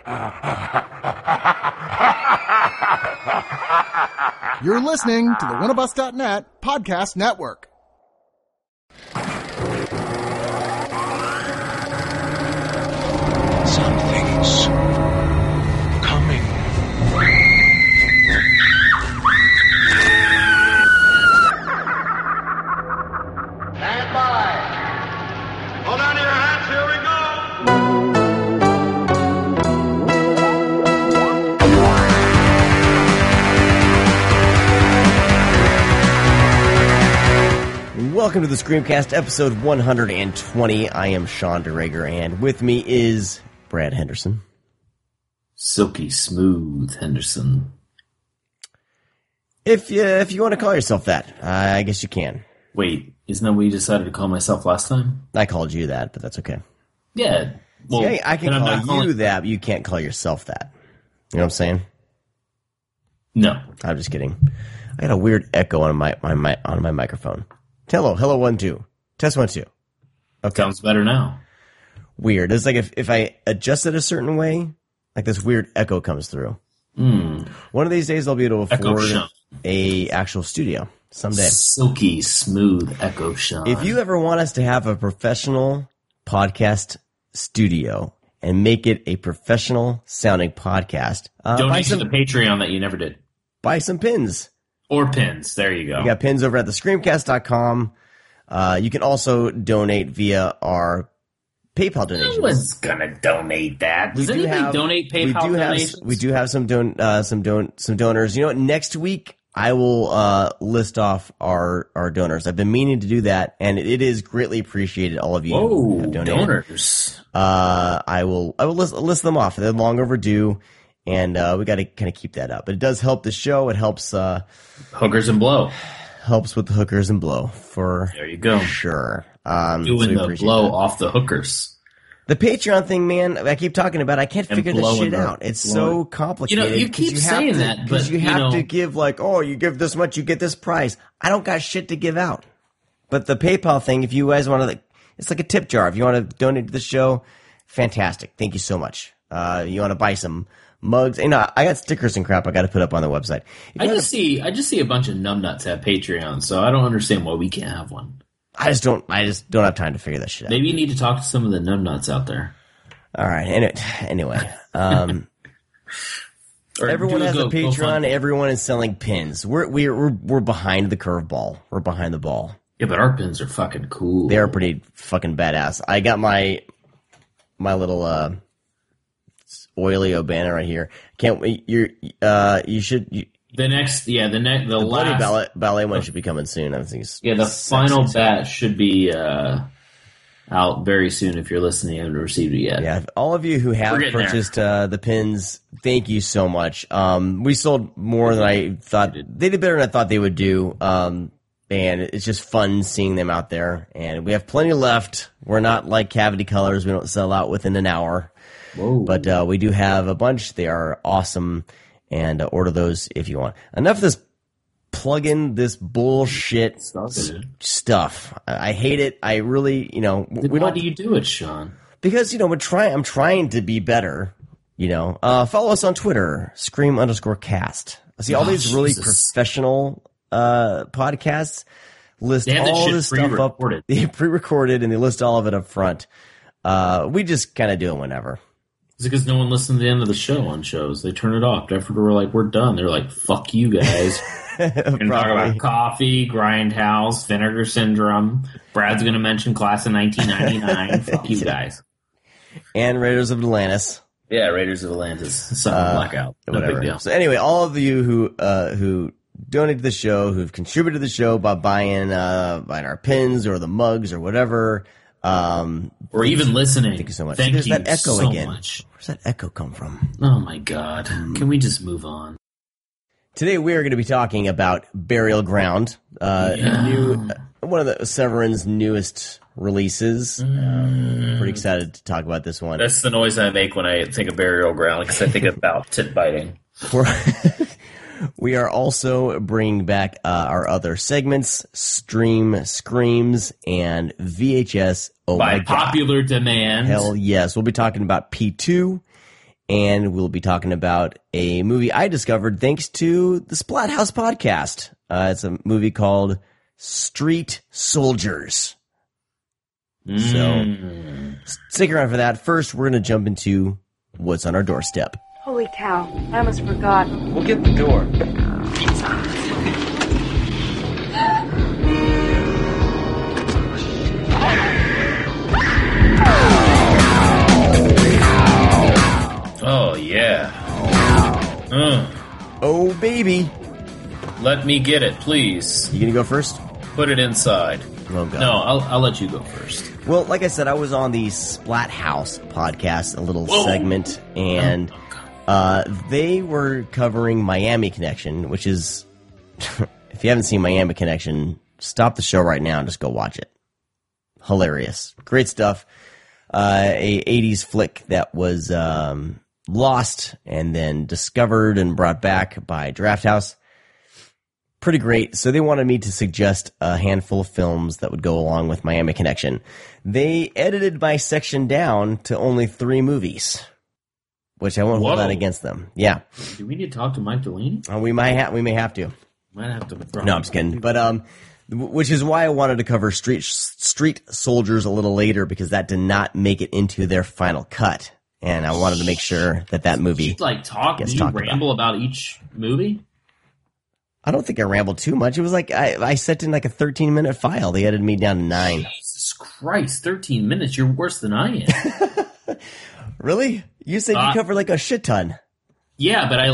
You're listening to the oneofus.net podcast network. Something's coming. Stand by. Hold on to your hats. Here we go. Welcome to the Screamcast, episode 120. I am Sean DeRager, and with me is Brad Henderson. Silky smooth Henderson. If you want to call yourself that, I guess you can. Wait, isn't that what you decided to call myself last time? I called you that, but that's okay. Yeah. Well, See, I can then I'm call not you that, but you can't call yourself that. You know what I'm saying? No. I'm just kidding. I got a weird echo on my microphone. Hello, 1 2. Test 1 2. Okay. Sounds better now. Weird. It's like if I adjust it a certain way, like this weird echo comes through. One of these days I'll be able to afford a actual studio someday. Silky smooth Echo Sean. If you ever want us to have a professional podcast studio and make it a professional sounding podcast, donate to the Patreon that you never did. Buy some pins. Or pins. There you go. We got pins over at thescreamcast.com. You can also donate via our PayPal donations. No one's gonna donate that. Does anybody donate PayPal donations? We do have some donors. You know what? Next week I will list off our donors. I've been meaning to do that, and it is greatly appreciated. All of you who have donated. Donors. I will list them off. They're long overdue, and we got to kind of keep that up. But it does help the show. It helps hookers and blow. Helps with the hookers and blow for there you go. Sure. Doing the blow off the hookers. The Patreon thing, man, I keep talking about. I can't figure this shit out. It's so complicated. You keep saying that, because you have to give you give this much, you get this prize. I don't got shit to give out. But the PayPal thing, if you guys want to, it's like a tip jar. If you want to donate to the show, fantastic. Thank you so much. You want to buy some mugs? I got stickers and crap I got to put up on the website. I just see a bunch of numbnuts have Patreon, so I don't understand why we can't have one. I just don't have time to figure that shit out. Maybe you need to talk to some of the numbnuts out there. All right. Anyway, everyone has a Patreon. Everyone is selling pins. We're behind the curveball. We're behind the ball. Yeah, but our pins are fucking cool. They are pretty fucking badass. I got my little Oilio banner right here. Can't wait. You should. The last Bloody Ballet one should be coming soon. I think. The final batch should be out very soon. If you're listening, I haven't received it yet. Yeah, all of you who have purchased the pins, thank you so much. We sold more than I thought. They did better than I thought they would do. And it's just fun seeing them out there. And we have plenty left. We're not like Cavity Colors. We don't sell out within an hour. Whoa. But we do have a bunch. They are awesome. And order those if you want. Enough of this plug-in, this bullshit stuff. I hate it. I really, why do you do it, Sean? Because, I'm trying to be better, Follow us on Twitter, Scream_cast. See, all these really professional podcasts list all this stuff up. They pre-recorded, and they list all of it up front. We just kind of do it whenever. Is it because no one listened to the end of the show on shows? They turn it off after we're like, we're done. They're like, fuck you guys. We're going to talk about coffee, Grindhouse, Vinegar Syndrome. Brad's going to mention Class of 1999. Fuck you guys. And Raiders of Atlantis. Yeah, Raiders of Atlantis. Blackout. No whatever. big deal. So anyway, all of you who donate to the show, who've contributed to the show by buying our pins or the mugs or whatever, or even listening. Thank you so much. Thank There's you that echo so again. much. Where's that echo come from? Oh my god. Can we just move on? Today we are going to be talking about Burial Ground, one of the Severin's newest releases. Pretty excited to talk about this one. That's the noise I make when I think of Burial Ground, because I think about tit biting. We are also bringing back our other segments, Stream Screams and VHS. Oh By my God. popular demand. Hell yes. We'll be talking about P2 and we'll be talking about a movie I discovered thanks to the Splathouse podcast. It's a movie called Street Soldiers. So stick around for that. First, we're going to jump into what's on our doorstep. Holy cow, I almost forgot. We'll get the door. Oh, yeah. Oh, baby. Let me get it, please. You going to go first? Put it inside. Oh, God. No, I'll let you go first. Well, like I said, I was on the Splathouse podcast, a little segment, and they were covering Miami Connection, which is, if you haven't seen Miami Connection, stop the show right now and just go watch it. Hilarious. Great stuff. A 80s flick that was lost and then discovered and brought back by Drafthouse. Pretty great. So they wanted me to suggest a handful of films that would go along with Miami Connection. They edited my section down to only 3 movies, which I won't hold that against them. Yeah. Do we need to talk to Mike Delaney? We may have to. Might have to. No, I'm just kidding. But which is why I wanted to cover Street Soldiers a little later, because that did not make it into their final cut, and I wanted to make sure that movie gets talked ramble about each movie. I don't think I rambled too much. It was like I sent in like a 13-minute file. They edited me down to 9. Jesus Christ, 13 minutes. You're worse than I am. Really? You said you covered like a shit ton. Yeah, but I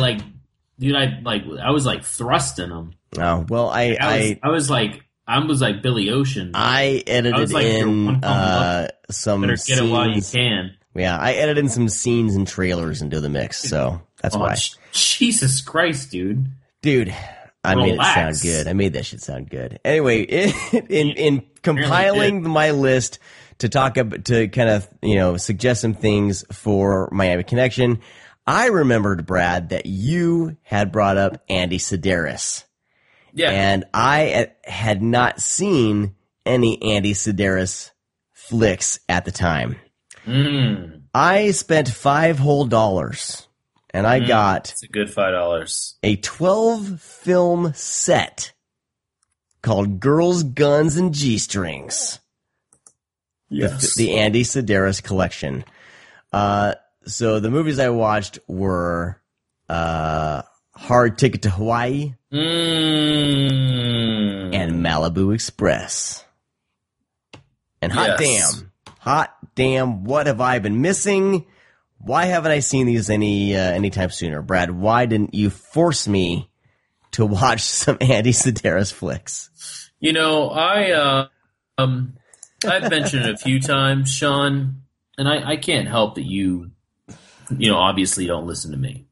was like thrusting them. Oh, well, I was like Billy Ocean. I edited in some better scenes. Get it while you can. Yeah, I edited in some scenes and trailers into the mix, so that's why. Jesus Christ, dude. Dude. I made it sound good. I made that shit sound good. Anyway, in compiling my list to kind of, suggest some things for Miami Connection, I remembered, Brad, that you had brought up Andy Sedaris. Yeah. And I had not seen any Andy Sedaris flicks at the time. I spent $5 whole. And I got it's a good $5. A 12-film set called Girls, Guns, and G-Strings. Yes. The Andy Sedaris collection. So the movies I watched were Hard Ticket to Hawaii and Malibu Express. And hot damn, what have I been missing? Why haven't I seen these anytime sooner? Brad, why didn't you force me to watch some Andy Sedaris flicks? You know, I've mentioned it a few times, Sean, and I can't help that you obviously don't listen to me.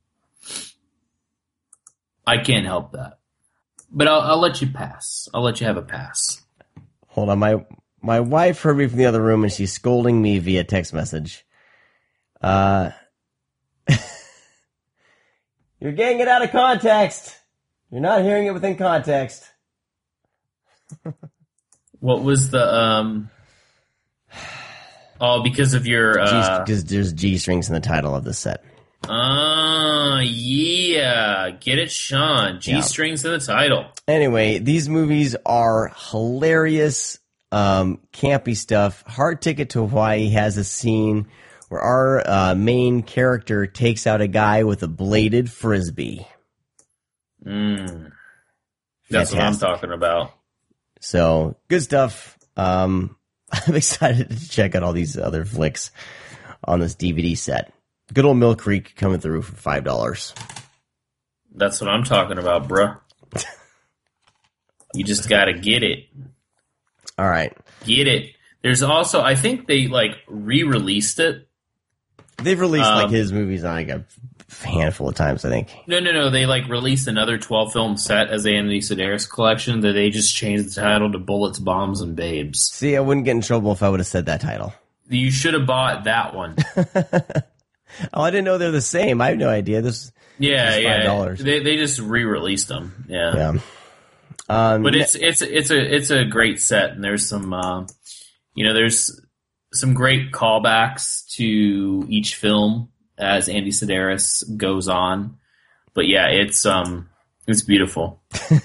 I can't help that. But I'll let you pass. I'll let you have a pass. Hold on, my wife heard me from the other room and she's scolding me via text message. You're getting it out of context. You're not hearing it within context. What was the because of your because there's G-strings in the title of the set. Yeah. Get it, Sean. G-strings in the title. Anyway, these movies are hilarious, campy stuff. Hard Ticket to Hawaii has a scene where our main character takes out a guy with a bladed frisbee. That's what I'm talking about. So, good stuff. I'm excited to check out all these other flicks on this DVD set. Good old Mill Creek coming through for $5. That's what I'm talking about, bruh. You just gotta get it. All right. Get it. There's also, I think they, re-released it. They've released, his movies on, a handful of times, I think. No. They, released another 12-film set as the Andy Sedaris collection that they just changed the title to Bullets, Bombs, and Babes. See, I wouldn't get in trouble if I would have said that title. You should have bought that one. Oh, I didn't know they're the same. I have no idea. This $5. They just re-released them. Yeah. But it's a great set, and there's some there's some great callbacks to each film as Andy Sedaris goes on. But yeah, it's beautiful.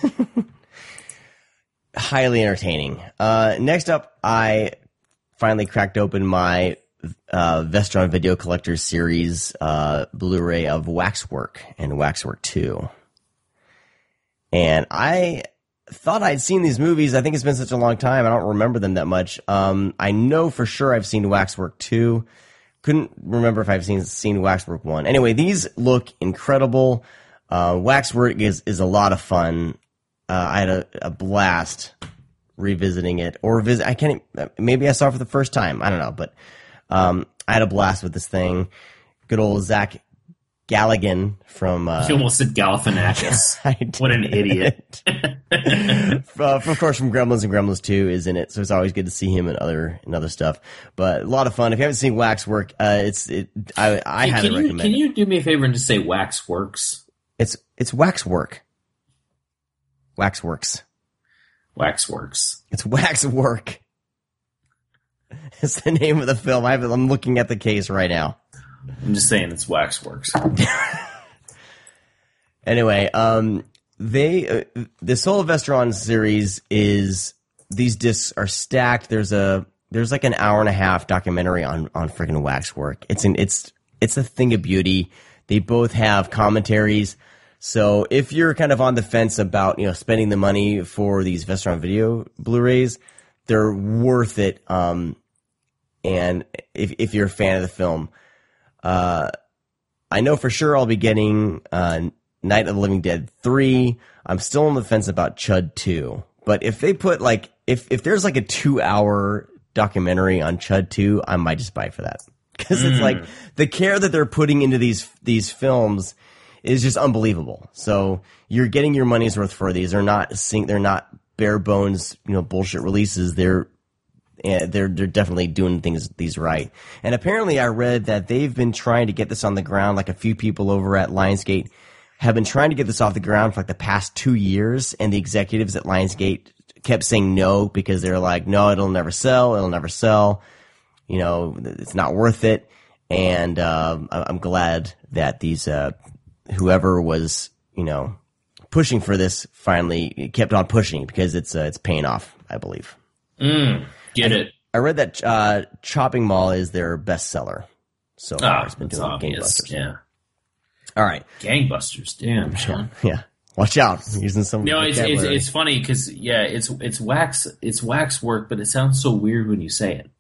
Highly entertaining. Next up, I finally cracked open my Vestron Video Collector Series Blu-ray of Waxwork and Waxwork 2. And I thought I'd seen these movies. I think it's been such a long time. I don't remember them that much. I know for sure I've seen Waxwork 2. Couldn't remember if I've seen Waxwork 1. Anyway, these look incredible. Waxwork is a lot of fun. I had a blast revisiting it, or maybe I saw it for the first time. I don't know, but I had a blast with this thing. Good old Zach Galligan from... You almost said Galifianakis. What an idiot. Of course, from Gremlins and Gremlins 2 is in it, so it's always good to see him in other stuff. But a lot of fun. If you haven't seen Waxwork, I highly recommend it. Can you do me a favor and just say Waxworks? It's Waxwork. Waxworks. Waxworks. It's Waxwork. It's the name of the film. I'm looking at the case right now. I'm just saying it's Waxworks. Anyway, this whole Vestron series is, these discs are stacked. There's like an hour and a half documentary on freaking Waxwork. It's a thing of beauty. They both have commentaries. So if you're kind of on the fence about, spending the money for these Vestron Video Blu-rays, they're worth it. And if you're a fan of the film, I know for sure I'll be getting Night of the Living Dead 3. I'm still on the fence about Chud 2. But if they put if there's like a 2-hour documentary on Chud 2, I might just buy for that. Because it's like the care that they're putting into these films is just unbelievable. So you're getting your money's worth for these. They're not bare bones, bullshit releases. They're definitely doing these right. And apparently I read that they've been trying to get this on the ground. Like a few people over at Lionsgate have been trying to get this off the ground for like the past 2 years. And the executives at Lionsgate kept saying no, because they're like, no, it'll never sell. It's not worth it. And, I'm glad that these, whoever was, pushing for this finally kept on pushing, because it's paying off, I believe. Get it. I read that Chopping Mall is their bestseller so far. It's been doing gangbusters. Yeah. All right. Gangbusters. Damn, Sean. Yeah. Watch out. I'm using some. No, it's funny because it's Waxwork, but it sounds so weird when you say it.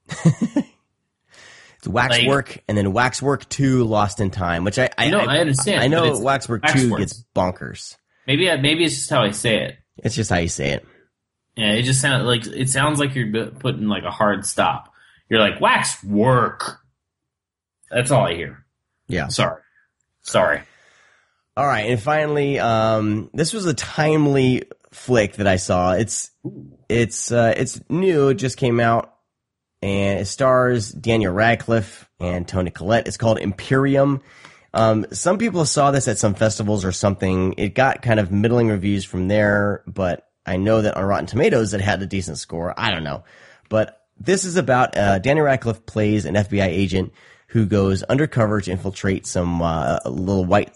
It's Waxwork, and then Waxwork 2 Lost in Time, which I understand. I know Waxwork 2 gets bonkers. Maybe it's just how I say it. It's just how you say it. Yeah, it just sounds like you're putting like a hard stop. You're like, Waxwork. That's all I hear. Yeah. Sorry. All right, and finally, this was a timely flick that I saw. It's new. It just came out, and it stars Daniel Radcliffe and Toni Collette. It's called Imperium. Some people saw this at some festivals or something. It got kind of middling reviews from there, but I know that on Rotten Tomatoes it had a decent score. I don't know. But this is about Daniel Radcliffe plays an FBI agent who goes undercover to infiltrate some little white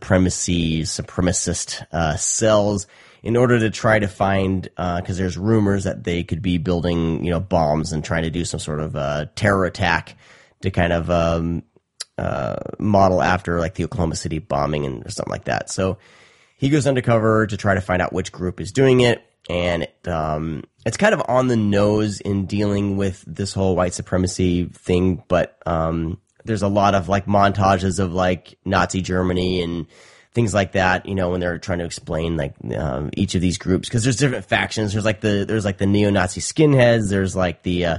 supremacist cells in order to try to find, because there's rumors that they could be building, bombs and trying to do some sort of terror attack to kind of model after like the Oklahoma City bombing or something like that. So he goes undercover to try to find out which group is doing it, and it's kind of on the nose in dealing with this whole white supremacy thing, but there's a lot of like montages of like Nazi Germany and things like that, when they're trying to explain like each of these groups, because there's different factions. There's like the neo-Nazi skinheads. There's like the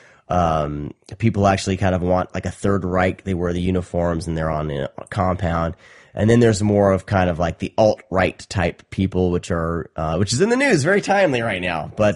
people actually kind of want like a Third Reich. They wear the uniforms and they're on a compound. And then there's more of kind of like the alt-right type people, which is in the news, very timely right now. But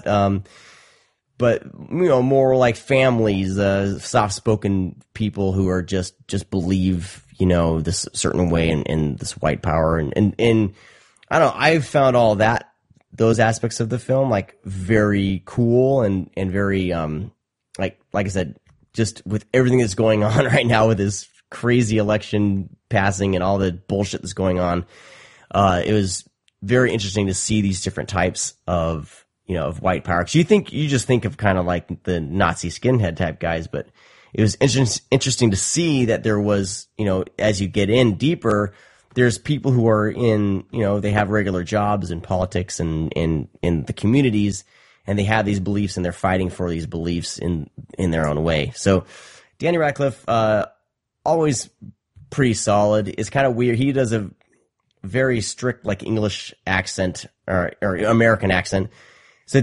more like families, soft-spoken people who are just believe, this certain way in this white power. And I don't know, I've found all those aspects of the film like very cool and very, like I said, just with everything that's going on right now with this crazy election passing and all the bullshit that's going on. It was very interesting to see these different types of, of white power. 'Cause you just think of kind of like the Nazi skinhead type guys, but it was interesting to see that there was, as you get in deeper, there's people who are in, they have regular jobs in politics and in the communities, and they have these beliefs and they're fighting for these beliefs in their own way. So Danny Radcliffe, always pretty solid. It's kind of weird. He does a very strict like English accent or American accent. So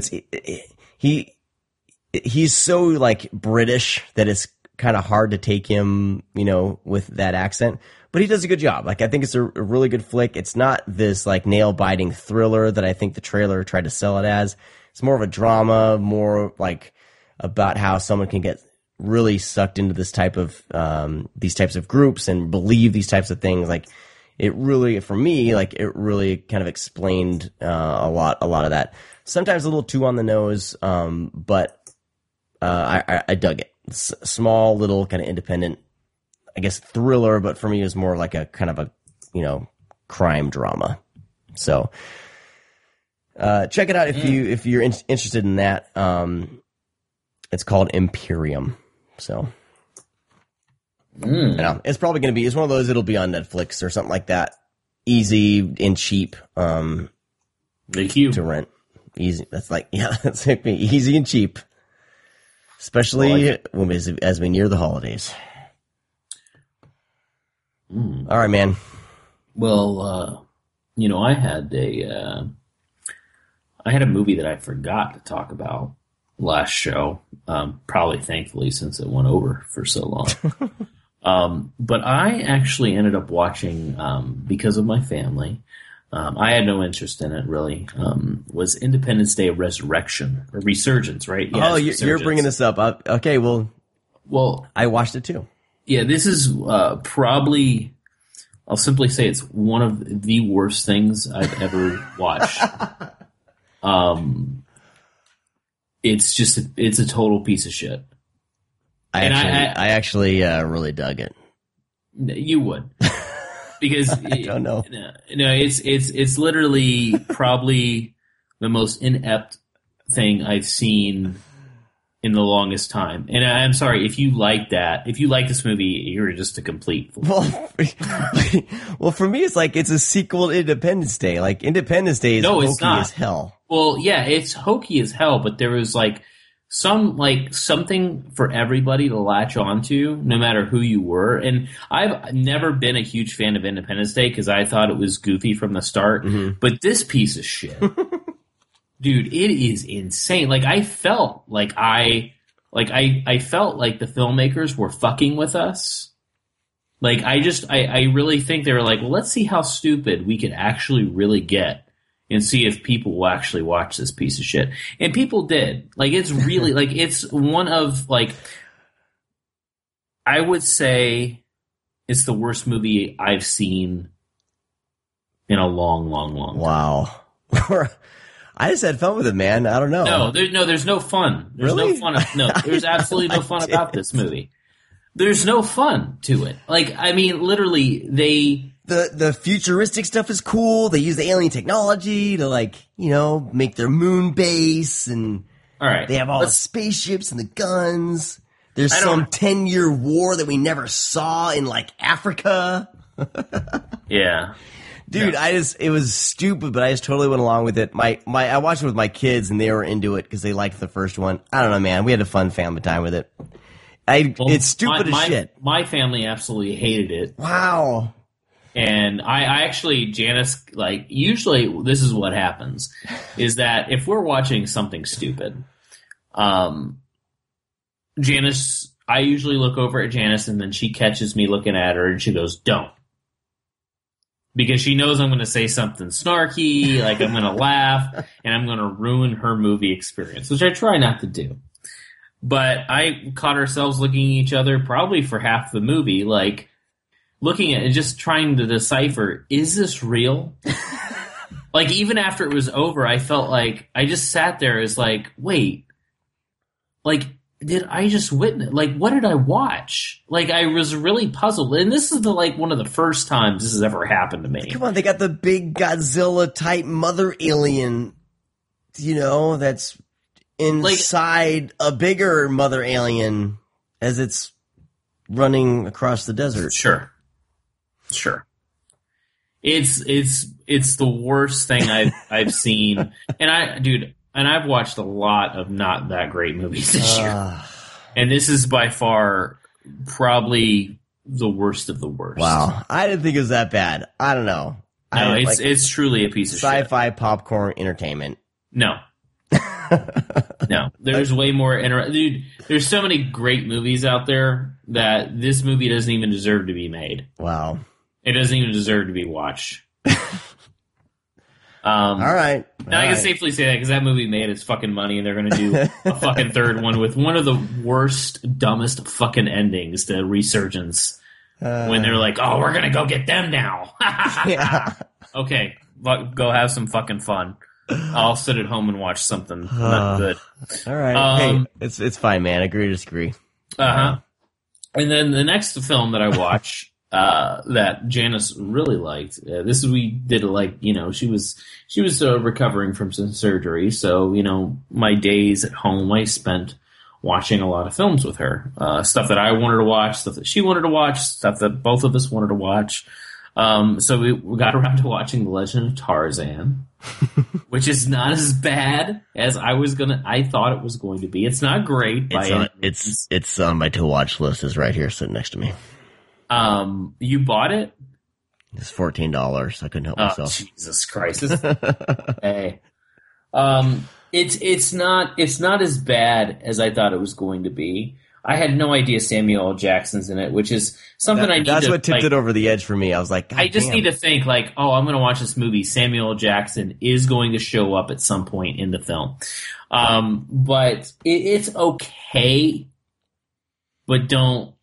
he's so like British that it's kind of hard to take him, with that accent, but he does a good job. Like, I think it's a really good flick. It's not this like nail biting thriller that I think the trailer tried to sell it as. It's more of a drama, more like about how someone can get really sucked into this type of, these types of groups and believe these types of things. Like, it really, for me, like it really kind of explained, a lot of that. Sometimes a little too on the nose, but I dug it. Small, little, kind of independent, I guess, thriller, but for me, it was more like a kind of a, crime drama. So, check it out if you're interested in that. It's called Imperium. So, it's probably going to be. It's one of those. It'll be on Netflix or something like that. Easy and cheap. Thank you. To rent. Easy. That's like that's like me. Easy and cheap. Especially as we near the holidays. All right, man. Well, I had a movie that I forgot to talk about last show. Probably thankfully, since it went over for so long. But I actually ended up watching, because of my family, I had no interest in it really, was Independence Day Resurrection, or Resurgence, right? Yeah, you're bringing this up. Okay, well, I watched it too. Yeah, this is probably, I'll simply say it's one of the worst things I've ever watched. It's a total piece of shit. I actually really dug it. You would. Because I don't know. No, it's literally probably the most inept thing I've seen in the longest time. And I'm sorry if you like that. If you like this movie, you're just a complete fool. Well, for me, it's like it's a sequel to Independence Day. Like Independence Day is hokey as hell. Well, yeah, it's hokey as hell. But there was like something for everybody to latch onto, no matter who you were. And I've never been a huge fan of Independence Day because I thought it was goofy from the start. Mm-hmm. But this piece of shit, dude, it is insane. Like I felt like I felt like the filmmakers were fucking with us. Like I really think they were like, well, let's see how stupid we could actually really get. And see if people will actually watch this piece of shit. And people did. Like, it's really, like, it's one of, like, I would say it's the worst movie I've seen in a long, long, long time. Wow. I just had fun with it, man. I don't know. There's no fun. There's really? no fun. There's absolutely no fun about this movie. There's no fun to it. Like, I mean, literally, The futuristic stuff is cool. They use the alien technology to make their moon base, and all right, they have all the spaceships and the guns. There's some 10-year war that we never saw in Africa. Yeah. Dude, yeah. It was stupid, but I just totally went along with it. I watched it with my kids and they were into it because they liked the first one. I don't know, man. We had a fun family time with it. It's stupid as shit. My family absolutely hated it. Wow. And I actually, Janice, usually this is what happens, is that if we're watching something stupid, Janice, I usually look over at Janice and then she catches me looking at her and she goes, don't. Because she knows I'm going to say something snarky, I'm going to laugh, and I'm going to ruin her movie experience, which I try not to do. But I caught ourselves looking at each other probably for half the movie, looking at it and just trying to decipher, is this real? Even after it was over, I felt like I just sat there as wait, did I just witness? Like, what did I watch? Like, I was really puzzled. And this is one of the first times this has ever happened to me. Come on, they got the big Godzilla-type mother alien, that's inside a bigger mother alien as it's running across the desert. Sure. It's the worst thing I've seen. And I've watched a lot of not that great movies this year. And this is by far probably the worst of the worst. Wow. I didn't think it was that bad. I don't know. No, it's truly a piece of sci-fi popcorn entertainment. No. No. There's way more dude, there's so many great movies out there that this movie doesn't even deserve to be made. Wow. It doesn't even deserve to be watched. All right. Now I can safely say that because that movie made its fucking money, and they're going to do a fucking third one with one of the worst, dumbest fucking endings to Resurgence. When they're like, "Oh, we're going to go get them now." Yeah. Okay, go have some fucking fun. I'll sit at home and watch something not good. All right. Hey, it's fine, man. Agree to disagree. And then the next film that I watch. That Janice really liked. We did she was recovering from some surgery, so my days at home I spent watching a lot of films with her. Stuff that I wanted to watch, stuff that she wanted to watch, stuff that both of us wanted to watch. So we got around to watching The Legend of Tarzan, which is not as bad as I thought it was going to be. It's not great. It's on my to watch list. Is right here sitting next to me. You bought it? It's $14. I couldn't help myself. Jesus Christ. Hey. It's not as bad as I thought it was going to be. I had no idea Samuel L. Jackson's in it, which is something I need to... That's what tipped it over the edge for me. I was like, God I just damn. need to think I'm going to watch this movie. Samuel L. Jackson is going to show up at some point in the film. But it's okay, but don't,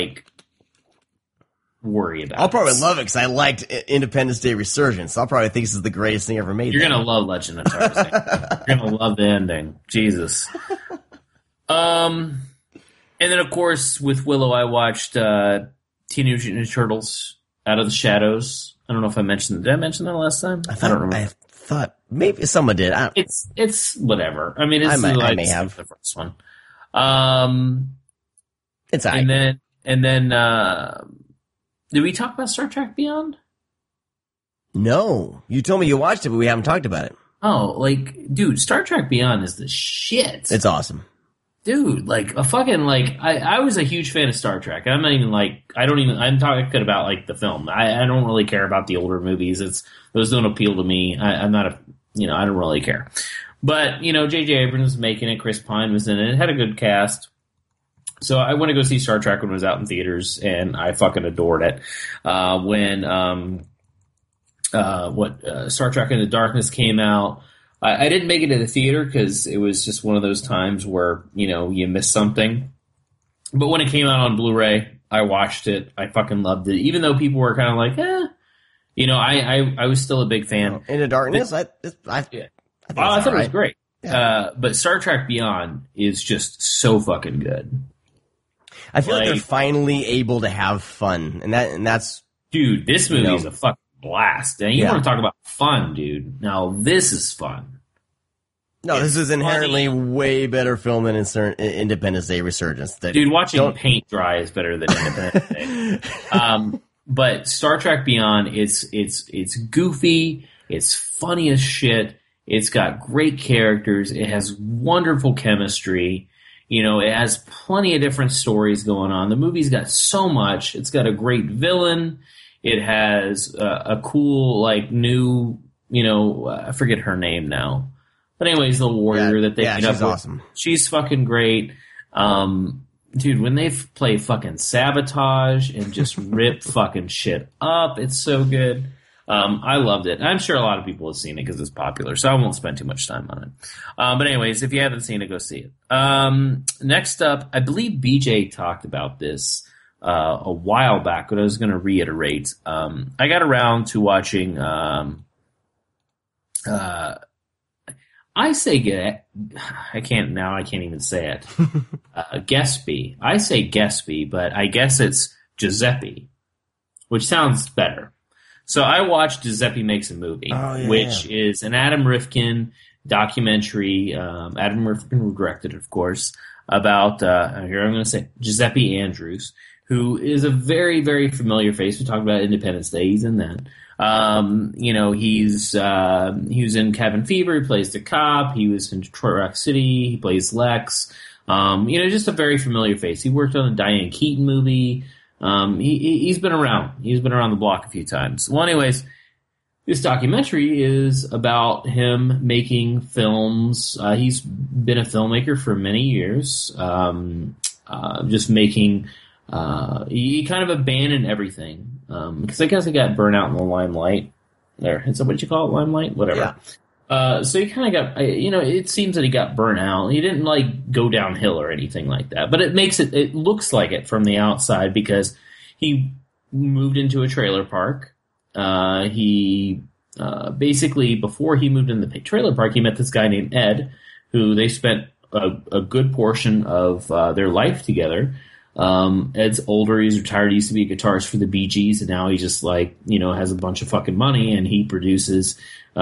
worry about it. I'll probably love it because I liked Independence Day Resurgence. I'll probably think this is the greatest thing ever made. You're going to love Legend of Tarzan. You're going to love the ending. Jesus. And then, of course, with Willow, I watched Teenage Mutant Ninja Turtles Out of the Shadows. I don't know if I mentioned... Did I mention that last time? I don't remember. I thought maybe someone did. It's whatever. I mean, I may have the first one. It's all right. And then did we talk about Star Trek Beyond? No. You told me you watched it, but we haven't talked about it. Oh, dude, Star Trek Beyond is the shit. It's awesome. Dude, I was a huge fan of Star Trek. I'm not even I'm talking about the film. I don't really care about the older movies. Those don't appeal to me. I'm not I don't really care. But, J.J. Abrams was making it. Chris Pine was in it. It had a good cast. So I went to go see Star Trek when it was out in theaters, and I fucking adored it. When Star Trek Into Darkness came out, I didn't make it to the theater because it was just one of those times where, you miss something. But when it came out on Blu-ray, I watched it. I fucking loved it. Even though people were kind of like, I was still a big fan. Into Darkness? I thought it was great. Yeah. But Star Trek Beyond is just so fucking good. I feel like they're finally able to have fun, and that's dude. This movie is a fucking blast. And you want to talk about fun, dude? Now this is fun. No, this is inherently way better film than Independence Day Resurgence. Dude, watching paint dry is better than Independence Day. But Star Trek Beyond, it's goofy, it's funny as shit. It's got great characters. It has wonderful chemistry. It has plenty of different stories going on. The movie's got so much. It's got a great villain. It has a cool, new, I forget her name now. But anyways, the warrior that they she's up with. Awesome. She's fucking great. Dude, when they play fucking Sabotage and just rip fucking shit up, it's so good. I loved it. I'm sure a lot of people have seen it because it's popular, so I won't spend too much time on it. But anyways, if you haven't seen it, go see it. Next up, I believe BJ talked about this a while back, but I was going to reiterate. I got around to watching... I I say I can't even say it. Gatsby. I say Gatsby, but I guess it's Giuseppe, which sounds better. So I watched Giuseppe Makes a Movie, which is an Adam Rifkin documentary. Adam Rifkin directed it, of course, about, here I'm going to say, Giuseppe Andrews, who is a very, very familiar face. We talked about Independence Day. He's in that. He was in Cabin Fever. He plays the cop. He was in Detroit Rock City. He plays Lex. Just a very familiar face. He worked on a Diane Keaton movie. He's been around. He's been around the block a few times. Well, anyways, this documentary is about him making films. He's been a filmmaker for many years. Just making, he kind of abandoned everything. Because I guess he got burnt out in the limelight. There, is that what you call it? Limelight? Whatever. Yeah. So he kind of got, it seems that he got burnt out. He didn't go downhill or anything like that. But it looks like it from the outside because he moved into a trailer park. He basically, before he moved in the trailer park, he met this guy named Ed, who they spent a good portion of their life together. Ed's older, he's retired, he used to be a guitarist for the Bee Gees, and now he just has a bunch of fucking money, and he produces,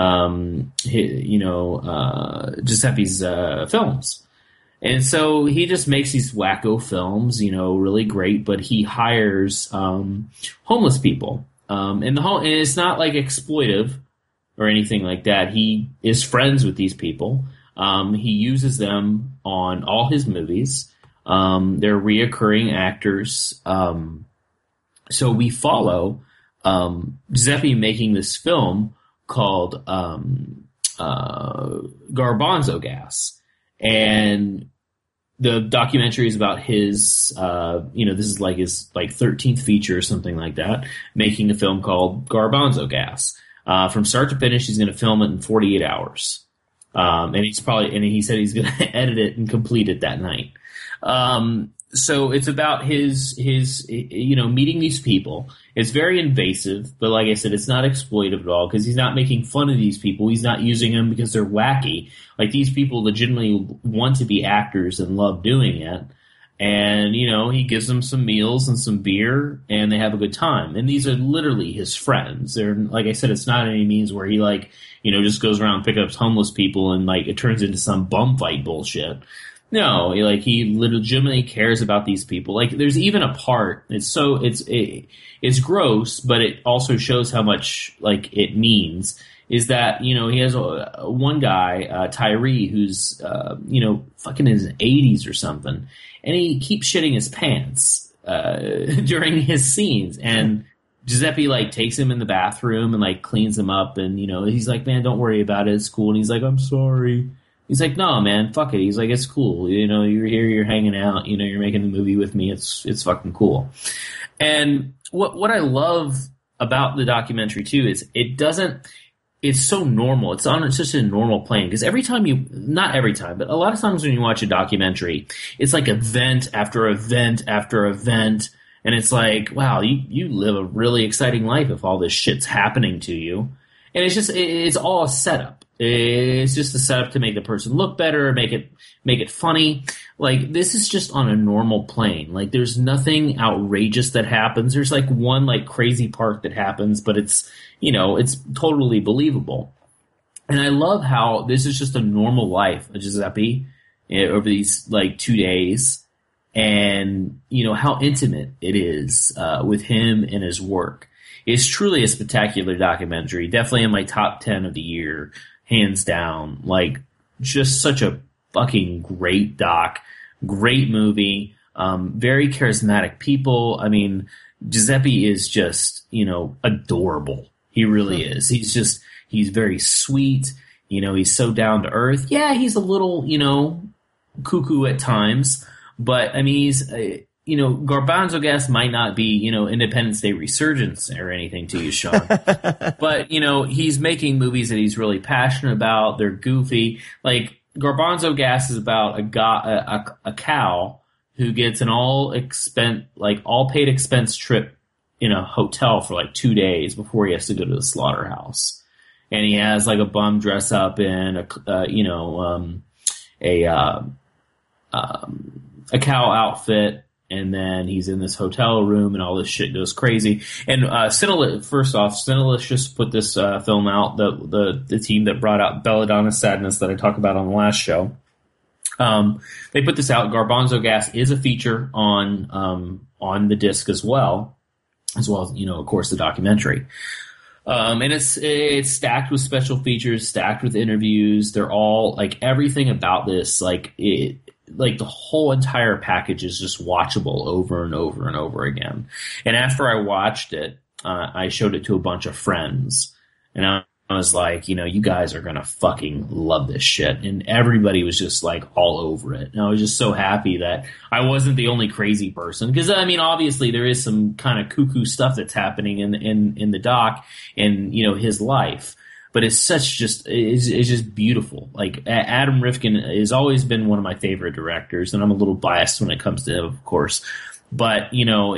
Giuseppe's, films. And so he just makes these wacko films, really great, but he hires, homeless people. And it's not exploitive or anything like that. He is friends with these people. He uses them on all his movies. They're reoccurring actors. So we follow Giuseppe making this film called Garbanzo Gas. And the documentary is about his, this is his 13th feature or something like that, making a film called Garbanzo Gas. From start to finish, he's going to film it in 48 hours. And he said he's going to edit it and complete it that night. So it's about his meeting these people. It's very invasive, but like I said, it's not exploitive at all because he's not making fun of these people. He's not using them because they're wacky. These people legitimately want to be actors and love doing it. And, he gives them some meals and some beer and they have a good time. And these are literally his friends. They're, like I said, it's not any means where he just goes around picking up homeless people and it turns into some bum fight bullshit. No, he legitimately cares about these people. There's even a part. It's gross, but it also shows how much it means. Is that he has one guy, Tyree, who's fucking in his 80s or something, and he keeps shitting his pants during his scenes, and Giuseppe takes him in the bathroom and cleans him up, and he's like, man, don't worry about it, it's cool, and he's like, I'm sorry. He's like, no, man, fuck it. He's like, it's cool. You're here, you're hanging out, you're making the movie with me. It's fucking cool. And what I love about the documentary too is it's so normal. It's on such a normal plane because not every time, but a lot of times when you watch a documentary, it's event after event after event. And it's wow, you live a really exciting life if all this shit's happening to you. And it's all a setup. It's just a setup to make the person look better, make it funny. This is just on a normal plane. There's nothing outrageous that happens. There's one crazy part that happens, but it's totally believable. And I love how this is just a normal life of Giuseppe over these 2 days, and how intimate it is with him and his work. It's truly a spectacular documentary. Definitely in my top 10 of the year. Hands down, just such a fucking great doc, great movie, very charismatic people. I mean, Giuseppe is just, adorable. He really is. He's very sweet. He's so down to earth. Yeah, he's a little, cuckoo at times, but I mean, he's, Garbanzo Gas might not be, Independence Day Resurgence or anything to you, Sean. But, he's making movies that he's really passionate about. They're goofy. Garbanzo Gas is about a cow who gets an all paid expense trip in a hotel for 2 days before he has to go to the slaughterhouse. and he has like a bum dress up in a cow outfit, and then he's in this hotel room, and all this shit goes crazy. And Cinelicious just put this film out. The team that brought out Belladonna Sadness that I talked about on the last show. They put this out. Garbanzo Gas is a feature on the disc as well as of course the documentary. And it's stacked with special features, stacked with interviews. They're all like everything about this, like the whole entire package is just watchable over and over and over again. And after I watched it, I showed it to a bunch of friends, and I was like, you guys are going to fucking love this shit. And everybody was just like all over it. And I was just so happy that I wasn't the only crazy person. Because, I mean, obviously there is some kind of cuckoo stuff that's happening in the doc and, his life. But it's just beautiful. Like, Adam Rifkin has always been one of my favorite directors. And I'm a little biased when it comes to him, of course. But,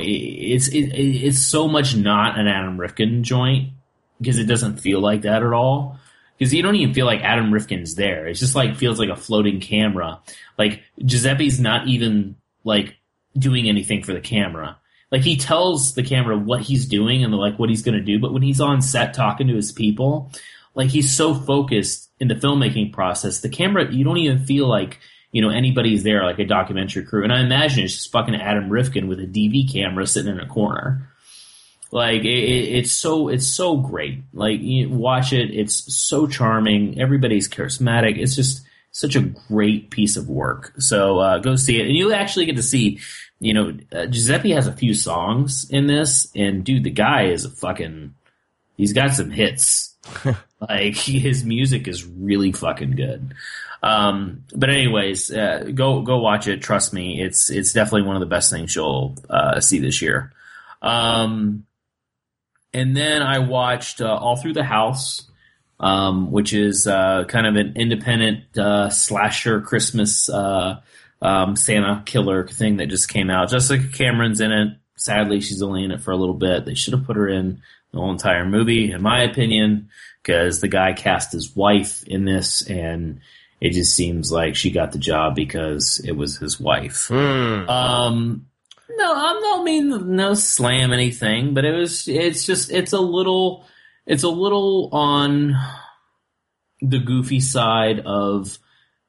it's so much not an Adam Rifkin joint. Because it doesn't feel like that at all. Because you don't even feel like Adam Rifkin's there. It's just like feels like a floating camera. Like Giuseppe's not even like doing anything for the camera. Like he tells the camera what he's doing and like what he's going to do. But when he's on set talking to his people, like he's so focused in the filmmaking process, the camera, you don't even feel like, anybody's there, like a documentary crew. And I imagine it's just fucking Adam Rifkin with a DV camera sitting in a corner. Like it's so great. Like you watch it, it's so charming. Everybody's charismatic. It's just such a great piece of work. So go see it, and you'll actually get to see. Giuseppe has a few songs in this, and dude, the guy is he's got some hits. Like his music is really fucking good. But anyways, go watch it. Trust me, it's definitely one of the best things you'll see this year. And then I watched All Through the House, which is kind of an independent slasher Christmas Santa killer thing that just came out. Jessica Cameron's in it. Sadly, she's only in it for a little bit. They should have put her in the whole entire movie, in my opinion, because the guy cast his wife in this, and it just seems like she got the job because it was his wife. No, I don't mean no slam anything, but it's a little on the goofy side of,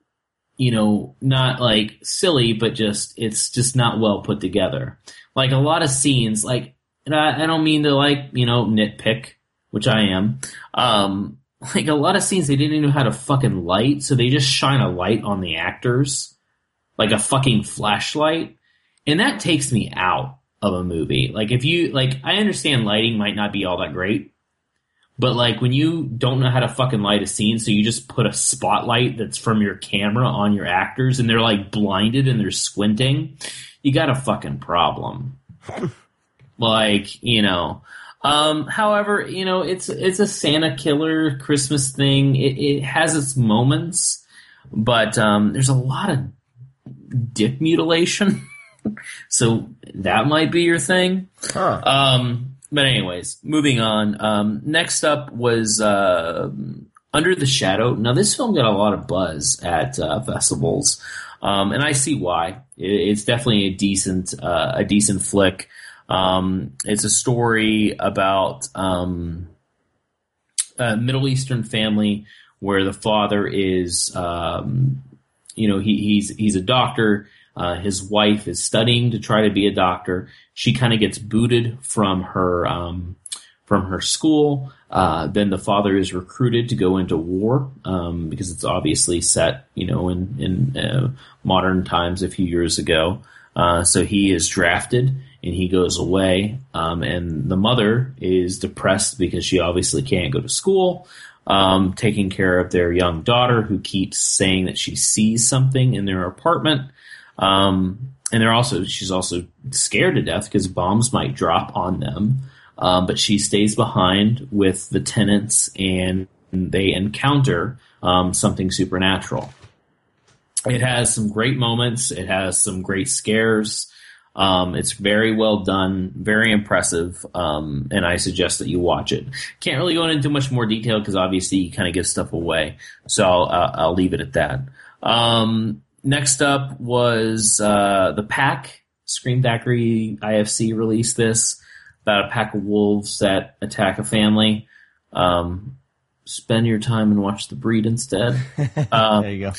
not like silly, but it's just not well put together. Like a lot of scenes, like, and I don't mean to like, nitpick, which I am. Like a lot of scenes they didn't know how to fucking light, so they just shine a light on the actors, like a fucking flashlight. And that takes me out of a movie. Like I understand lighting might not be all that great, but like when you don't know how to fucking light a scene, so you just put a spotlight that's from your camera on your actors and they're like blinded and they're squinting, you got a fucking problem. However, it's a Santa killer Christmas thing. It has its moments, but there's a lot of dick mutilation. So that might be your thing. Huh. But anyways, moving on. Next up was Under the Shadow. Now, this film got a lot of buzz at festivals, and I see why. It's definitely a decent flick. It's a story about a Middle Eastern family where the father is, he's a doctor. His wife is studying to try to be a doctor. She kind of gets booted from her school. Then the father is recruited to go into war because it's obviously set, in modern times a few years ago. So he is drafted and he goes away. And the mother is depressed because she obviously can't go to school. Taking care of their young daughter who keeps saying that she sees something in their apartment. And she's also scared to death because bombs might drop on them. But she stays behind with the tenants and they encounter, something supernatural. It has some great moments. It has some great scares. It's very well done, very impressive, and I suggest that you watch it. Can't really go into much more detail because obviously you kind of give stuff away, so I'll leave it at that. Next up was The Pack. Scream Factory IFC released this about a pack of wolves that attack a family. Spend your time and watch The Breed instead. There you go.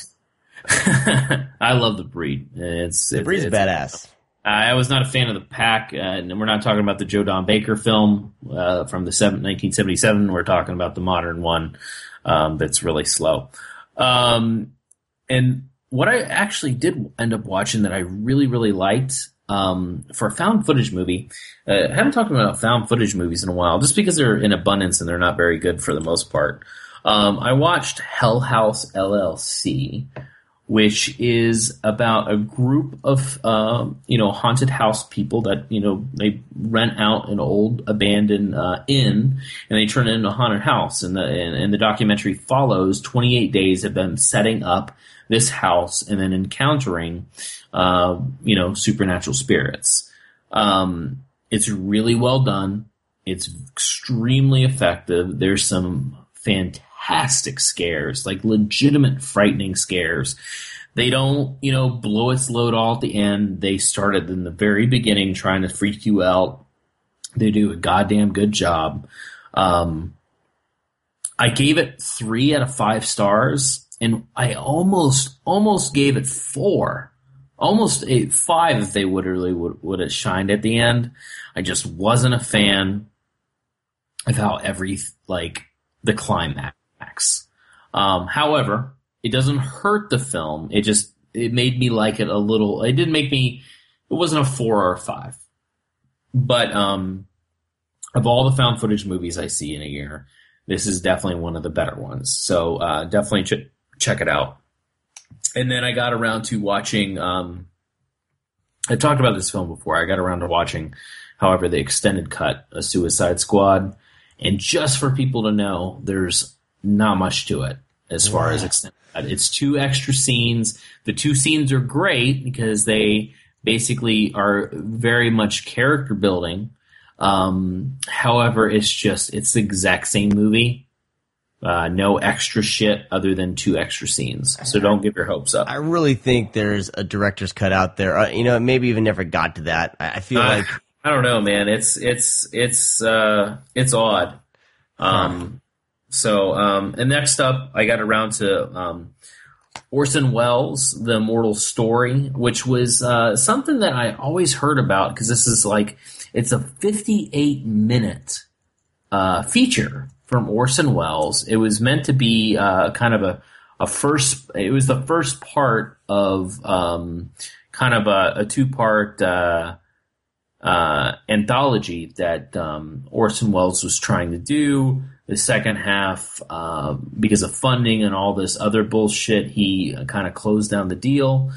I love The Breed. The Breed's badass. I was not a fan of The Pack, and we're not talking about the Joe Don Baker film from the 1977. We're talking about the modern one that's really slow. And what I actually did end up watching that I really, really liked for a found footage movie, I haven't talked about found footage movies in a while, just because they're in abundance and they're not very good for the most part. I watched Hell House LLC, which is about a group of, haunted house people that, they rent out an old abandoned inn and they turn it into a haunted house. And the documentary follows 28 days of them setting up this house and then encountering, supernatural spirits. It's really well done. It's extremely effective. There's some fantastic scares, like legitimate frightening scares. They don't, blow its load all at the end. They started in the very beginning trying to freak you out. They do a goddamn good job. I gave it 3 out of 5 stars, and I almost gave it 4. Almost 5 if they would have shined at the end. I just wasn't a fan of how the climax. However, it doesn't hurt the film. It made me like it a little. It wasn't a 4 or a 5. But of all the found footage movies I see in a year, this is definitely one of the better ones. So definitely check it out. And then I got around to watching, I talked about this film before. I got around to watching, however, the extended cut of Suicide Squad. And just for people to know, there's not much to it as far as extended cut. It's 2 extra scenes. The 2 scenes are great because they basically are very much character building. However, it's the exact same movie. No extra shit other than 2 extra scenes. So don't give your hopes up. I really think there's a director's cut out there. Maybe even never got to that. I feel like I don't know, man. It's odd. And next up, I got around to Orson Welles' The Immortal Story, which was something that I always heard about because this is it's a 58-minute feature from Orson Welles. It was meant to be kind of a first. It was the first part of kind of a 2-part anthology that Orson Welles was trying to do. The second half, because of funding and all this other bullshit, he kind of closed down the deal.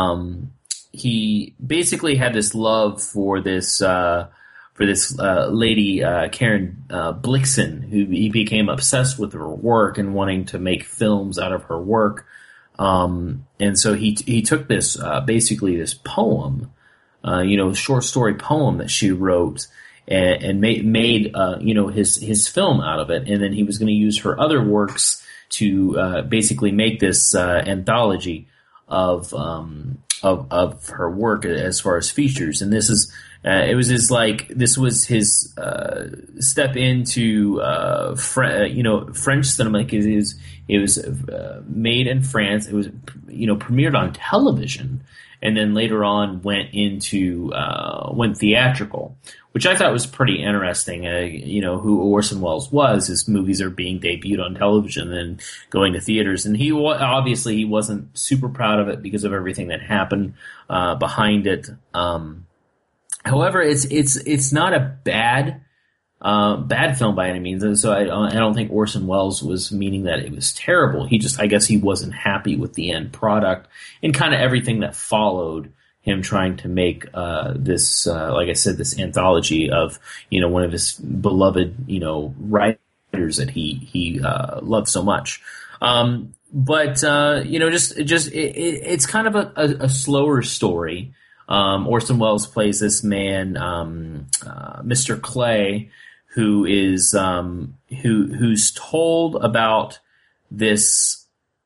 He basically had this love for this lady, Karen Blixen, who he became obsessed with her work and wanting to make films out of her work. And so he took this, basically this poem, short story poem that she wrote and made his film out of it. And then he was going to use her other works to, basically make this, anthology of her work as far as features. And this is, this was his step into French cinema. It was made in France. It was premiered on television, and then later on went theatrical, which I thought was pretty interesting. Who Orson Welles was. His movies are being debuted on television and going to theaters, and he wasn't super proud of it because of everything that happened behind it. However, it's not a bad film by any means, and so I don't think Orson Welles was meaning that it was terrible. I guess he wasn't happy with the end product and kind of everything that followed him trying to make this, like I said, this anthology of one of his beloved writers that he loved so much. It's kind of a slower story. Orson Welles plays this man, Mr. Clay, who is who's told about this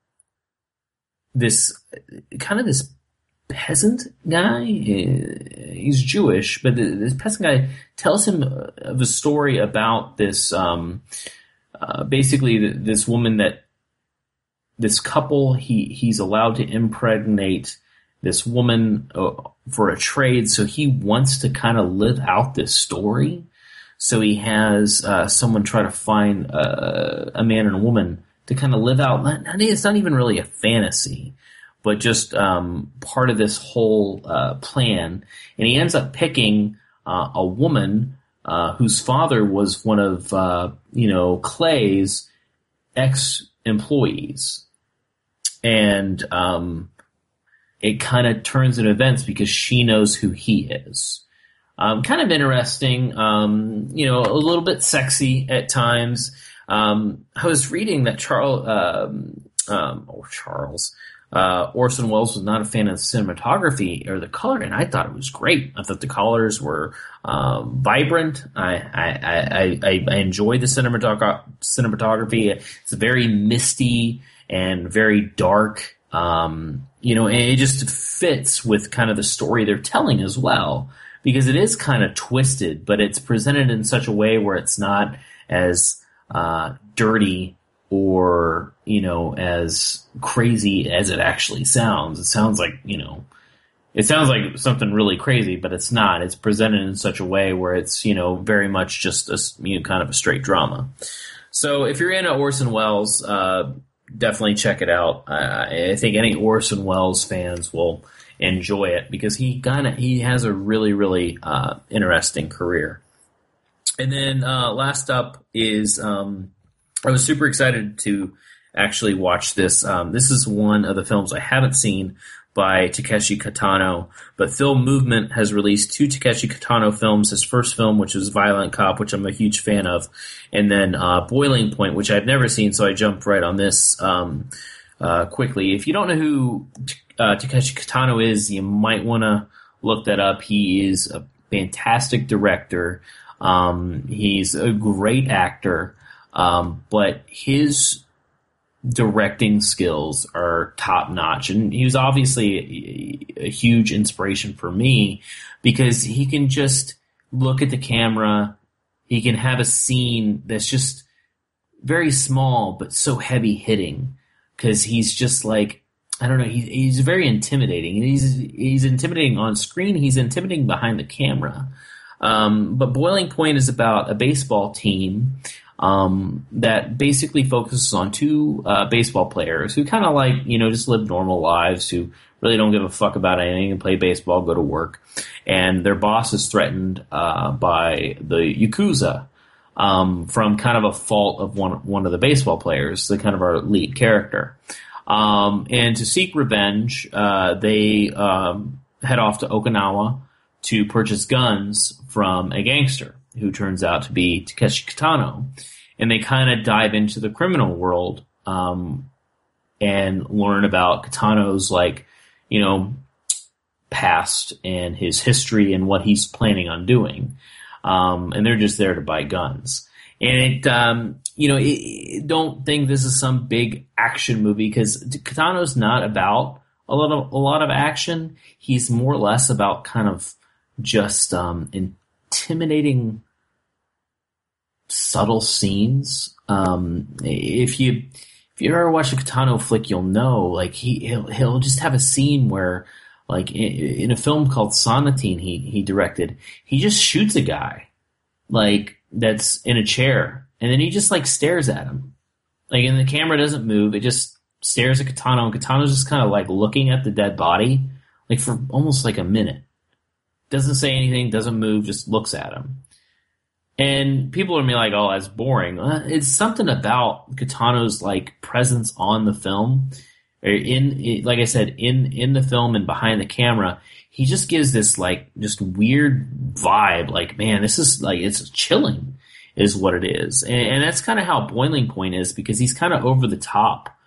kind of this peasant guy. He's Jewish, but this peasant guy tells him of a story about this basically this woman that this couple he's allowed to impregnate this woman for a trade. So he wants to kind of live out this story. So he has someone try to find a man and a woman to kind of live out. It's not even really a fantasy, but just part of this whole plan. And he ends up picking a woman whose father was one of Clay's ex-employees. And it kind of turns into events because she knows who he is. Kind of interesting, a little bit sexy at times. I was reading that Orson Welles was not a fan of the cinematography or the color, and I thought it was great. I thought the colors were vibrant. I enjoyed the cinematography. It's very misty and very dark. And it just fits with kind of the story they're telling as well, because it is kind of twisted, but it's presented in such a way where it's not as dirty or, as crazy as it actually sounds. It sounds like, something really crazy, but it's not. It's presented in such a way where it's, very much just a, kind of a straight drama. So if you're into Orson Welles, definitely check it out. I think any Orson Welles fans will enjoy it because he has a really, really interesting career. And then last up is I was super excited to actually watch this. This is one of the films I haven't seen by Takeshi Kitano, but Film Movement has released 2 Takeshi Kitano films. His first film, which was Violent Cop, which I'm a huge fan of, and then Boiling Point, which I've never seen, so I jumped right on this quickly. If you don't know who Takeshi Kitano is, you might want to look that up. He is a fantastic director. He's a great actor, but his directing skills are top notch, and he was obviously a huge inspiration for me because he can just look at the camera. He can have a scene that's just very small but so heavy hitting because he's just like, I don't know, he's very intimidating, and he's intimidating on screen. He's intimidating behind the camera. But Boiling Point is about a baseball team that basically focuses on 2 baseball players who kind of like, just live normal lives, who really don't give a fuck about anything and play baseball, go to work. And their boss is threatened by the Yakuza from kind of a fault of one of the baseball players, the kind of our lead character. And to seek revenge, they head off to Okinawa to purchase guns from a gangster who turns out to be Takeshi Kitano. And they kind of dive into the criminal world and learn about Kitano's, past and his history and what he's planning on doing. And they're just there to buy guns. And don't think this is some big action movie because Kitano's not about a lot of action. He's more or less about kind of just intimidating, subtle scenes. If you ever watch a Kitano flick, you'll know he'll just have a scene where, like in a film called Sonatine he directed, he just shoots a guy that's in a chair, and then he just stares at him, and the camera doesn't move. It just stares at Kitano, and Kitano's just kind of looking at the dead body for almost a minute. Doesn't say anything, doesn't move, just looks at him. And people are gonna be like, "Oh, that's boring." It's something about Kitano's presence on the film, or like I said, in the film and behind the camera. He just gives this just weird vibe. Man, this is it's chilling, is what it is. And that's kind of how Boiling Point is, because he's kind of over the top.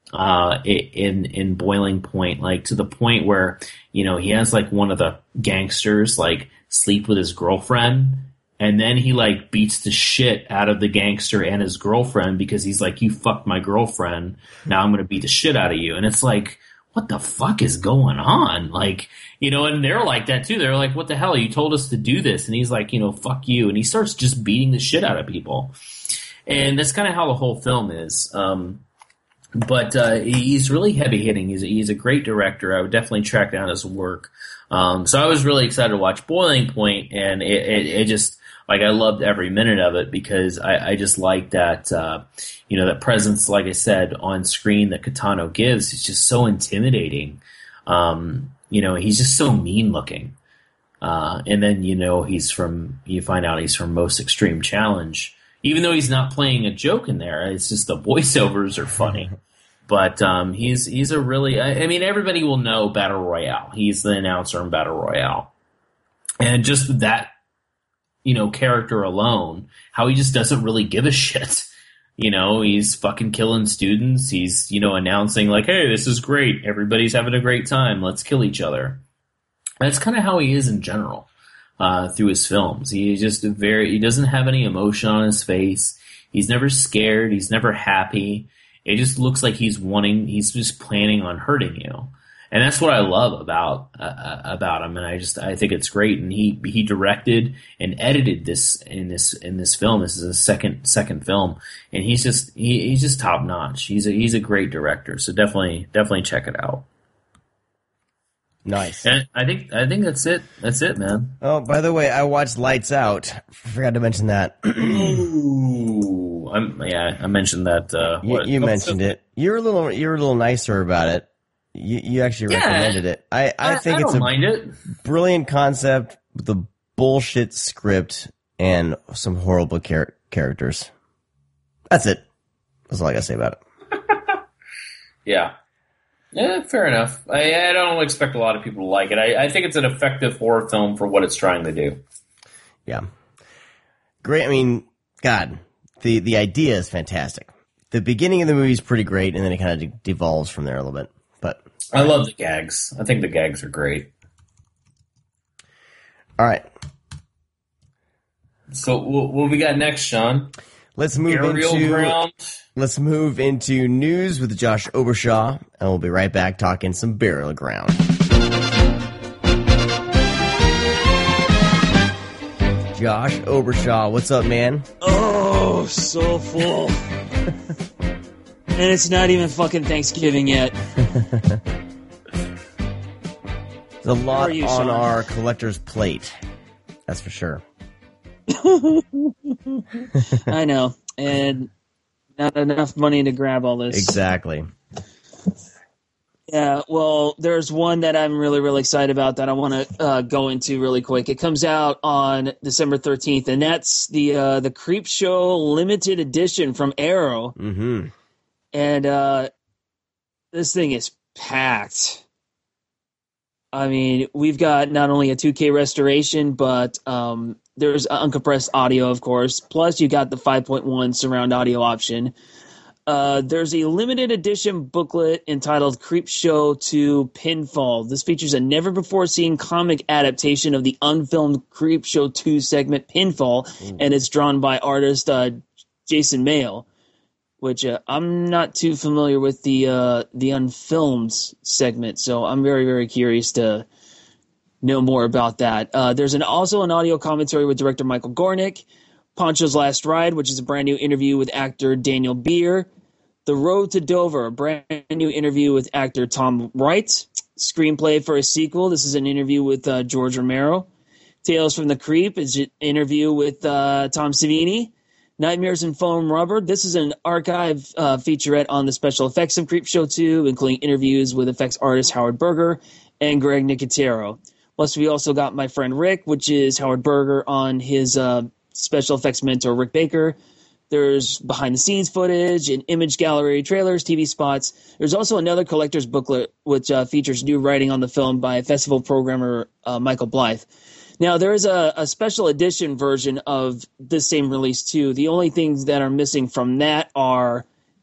in Boiling Point, like to the point where, you know, he has like one of the gangsters like sleep with his girlfriend, and then he like beats the shit out of the gangster and his girlfriend because he's like, you fucked my girlfriend, now I'm gonna beat the shit out of you. And it's like, what the fuck is going on? Like, you know, and they're like that too. They're like, what the hell? You told us to do this. And he's like, you know, fuck you. And he starts just beating the shit out of people. And that's kind of how the whole film is. But he's really heavy hitting. He's a great director. I would definitely track down his work. So I was really excited to watch Boiling Point, and it just, like, I loved every minute of it because I just like that, you know, that presence, like I said, on screen that Kitano gives. It's just so intimidating. You know, he's just so mean looking. And then, you know, you find out he's from Most Extreme Challenge. Even though he's not playing a joke in there, it's just the voiceovers are funny. But he's a really, I mean, everybody will know Battle Royale. He's the announcer in Battle Royale. And just that, you know, character alone, how he just doesn't really give a shit. You know, he's fucking killing students. He's, you know, announcing like, hey, this is great. Everybody's having a great time. Let's kill each other. That's kind of how he is in general. Through his films. He doesn't have any emotion on his face. He's never scared. He's never happy. It just looks like he's just planning on hurting you. And that's what I love about him. And I think it's great. And he directed and edited this in this film. This is a second film. And he's just top notch. He's a great director. So definitely check it out. Nice. And I think that's it. That's it, man. Oh, by the way, I watched Lights Out. Forgot to mention that. Ooh, I mentioned that. You mentioned it. You're a little nicer about it. You actually recommended it. I think it's a brilliant concept with a bullshit script and some horrible characters. That's it. That's all I gotta say about it. Yeah. Yeah, fair enough. I don't expect a lot of people to like it. I think it's an effective horror film for what it's trying to do. Yeah. Great. I mean, God, the idea is fantastic. The beginning of the movie is pretty great, and then it kind of devolves from there a little bit. But I love the gags. I think the gags are great. All right. So what we got next, Sean? Let's move into news with Josh Obershaw, and we'll be right back talking some Burial Ground. Josh Obershaw, what's up, man? Oh, so full. And it's not even fucking Thanksgiving yet. There's a lot on our collector's plate. That's for sure. I know. And not enough money to grab all this. Exactly. Yeah, well, there's one that I'm really, really excited about that I want to go into really quick. It comes out on December 13th, and that's the Creepshow limited edition from Arrow. Mm-hmm. And this thing is packed. I mean, we've got not only a 2K restoration, but there's uncompressed audio, of course. Plus, you got the 5.1 surround audio option. There's a limited edition booklet entitled Creepshow 2 Pinfall. This features a never-before-seen comic adaptation of the unfilmed Creepshow 2 segment Pinfall, and it's drawn by artist Jason Mayo, which I'm not too familiar with the unfilmed segment, so I'm very, very curious to know more about that. There's also an audio commentary with director Michael Gornick, Poncho's Last Ride, which is a brand new interview with actor Daniel Beer, The Road to Dover, a brand new interview with actor Tom Wright, screenplay for a sequel. This is an interview with George Romero. Tales from the Creep is an interview with Tom Savini. Nightmares in Foam Rubber. This is an archive featurette on the special effects of Creepshow 2, including interviews with effects artist Howard Berger and Greg Nicotero. Plus, we also got My Friend Rick, which is Howard Berger on his special effects mentor, Rick Baker. There's behind-the-scenes footage and image gallery, trailers, TV spots. There's also another collector's booklet, which features new writing on the film by festival programmer Michael Blythe. Now, there is a special edition version of this same release, too. The only things that are missing from that are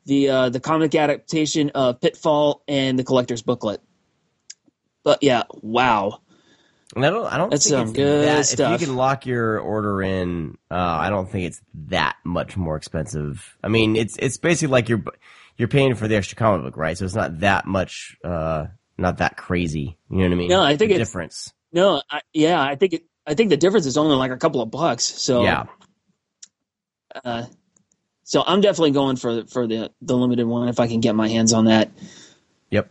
the comic adaptation of Pitfall and the collector's booklet. But yeah, wow. And I don't That's think some it's good that. stuff. If you can lock your order in, I don't think it's that much more expensive. I mean, it's basically like you're paying for the extra comic book, right? So it's not that much, not that crazy. You know what I mean? No, I think the it's difference. No, I think the difference is only like a couple of bucks. So yeah. So I'm definitely going for the limited one if I can get my hands on that. Yep.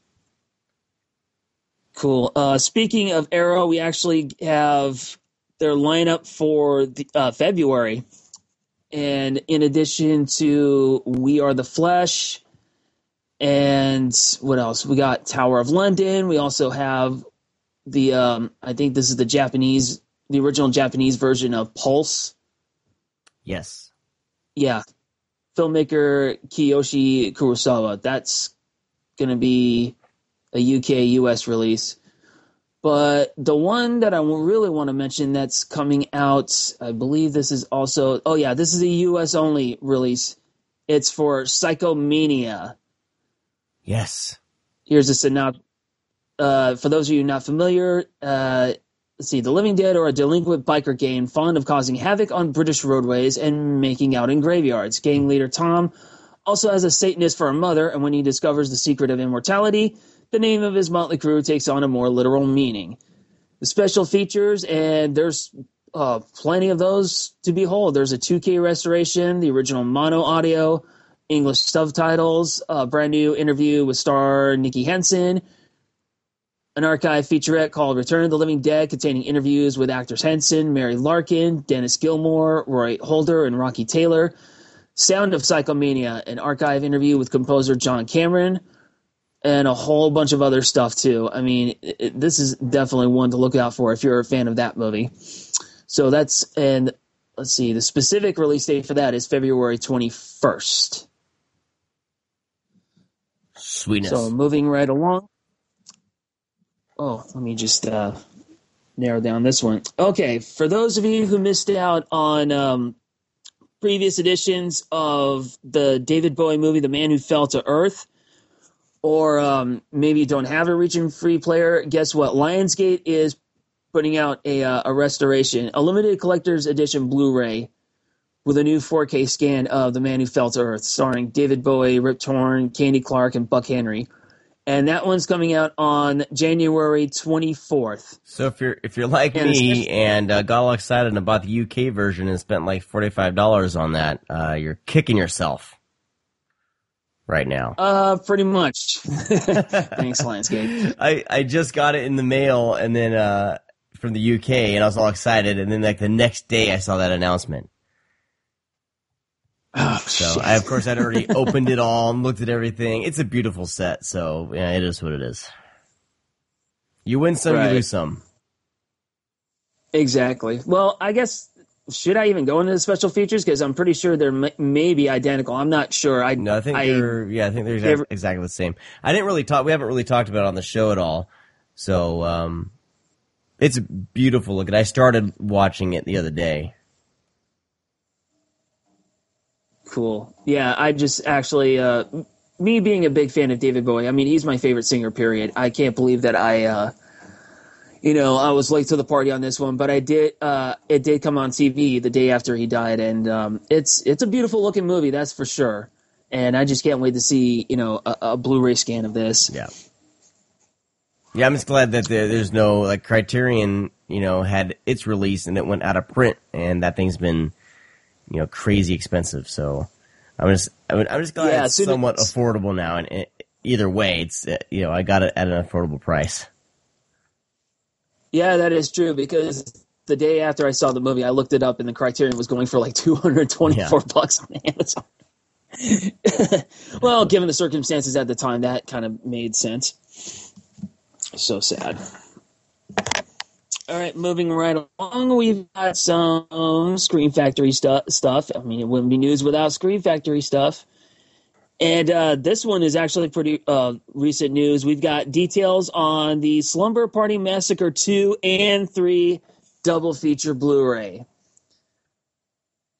Cool. Speaking of Arrow, we actually have their lineup for the, February. And in addition to We Are the Flesh and what else? We got Tower of London. We also have the I think this is the original Japanese version of Pulse. Yes. Yeah. Filmmaker Kiyoshi Kurosawa. That's going to be a UK-US release. But the one that I really want to mention that's coming out, I believe this is also... Oh, yeah, this is a US-only release. It's for Psychomania. Yes. Here's a synopsis. For those of you not familiar, let's see. The Living Dead are a delinquent biker gang fond of causing havoc on British roadways and making out in graveyards. Gang leader Tom also has a Satanist for a mother, and when he discovers the secret of immortality, the name of his motley crew takes on a more literal meaning. The special features, and there's plenty of those to behold. There's a 2K restoration, the original mono audio, English subtitles, a brand new interview with star Nikki Henson, an archive featurette called Return of the Living Dead containing interviews with actors Henson, Mary Larkin, Dennis Gilmore, Roy Holder, and Rocky Taylor. Sound of Psychomania, an archive interview with composer John Cameron, and a whole bunch of other stuff too. I mean, this is definitely one to look out for if you're a fan of that movie. So and let's see, the specific release date for that is February 21st. Sweetness. So moving right along. Oh, let me just narrow down this one. Okay, for those of you who missed out on previous editions of the David Bowie movie, The Man Who Fell to Earth, or maybe you don't have a region free player, guess what? Lionsgate is putting out a restoration, a limited collector's edition Blu-ray with a new 4K scan of The Man Who Fell to Earth, starring David Bowie, Rip Torn, Candy Clark, and Buck Henry. And that one's coming out on January 24th. So if you're like me and got all excited and bought the UK version and spent like $45 on that, you're kicking yourself right now. Pretty much. Thanks, Lionsgate. I just got it in the mail and then from the UK, and I was all excited, and then like the next day I saw that announcement. Oh, so I'd already opened it all and looked at everything. It's a beautiful set, so yeah, it is what it is. You win some, you lose some. Exactly. Well, I guess, should I even go into the special features? Because I'm pretty sure they're may be identical. I'm not sure. I think they're exactly the same. We haven't really talked about it on the show at all. So it's a beautiful look. I started watching it the other day. Cool. Yeah, I just actually, me being a big fan of David Bowie, I mean, he's my favorite singer, period. I can't believe that I was late to the party on this one, but it did come on TV the day after he died, and it's a beautiful looking movie, that's for sure. And I just can't wait to see, a Blu-ray scan of this. Yeah. Yeah, I'm just glad that there's no, like, Criterion, had its release and it went out of print, and that thing's been, crazy expensive. So I'm just glad it's somewhat affordable now. And either way, it's, I got it at an affordable price. Yeah, that is true, because the day after I saw the movie, I looked it up and the Criterion was going for like $224 on Amazon. Well, given the circumstances at the time, that kind of made sense. So sad. All right, moving right along, we've got some Scream Factory stuff. I mean, it wouldn't be news without Scream Factory stuff. And this one is actually pretty recent news. We've got details on the Slumber Party Massacre 2 and 3 double feature Blu-ray.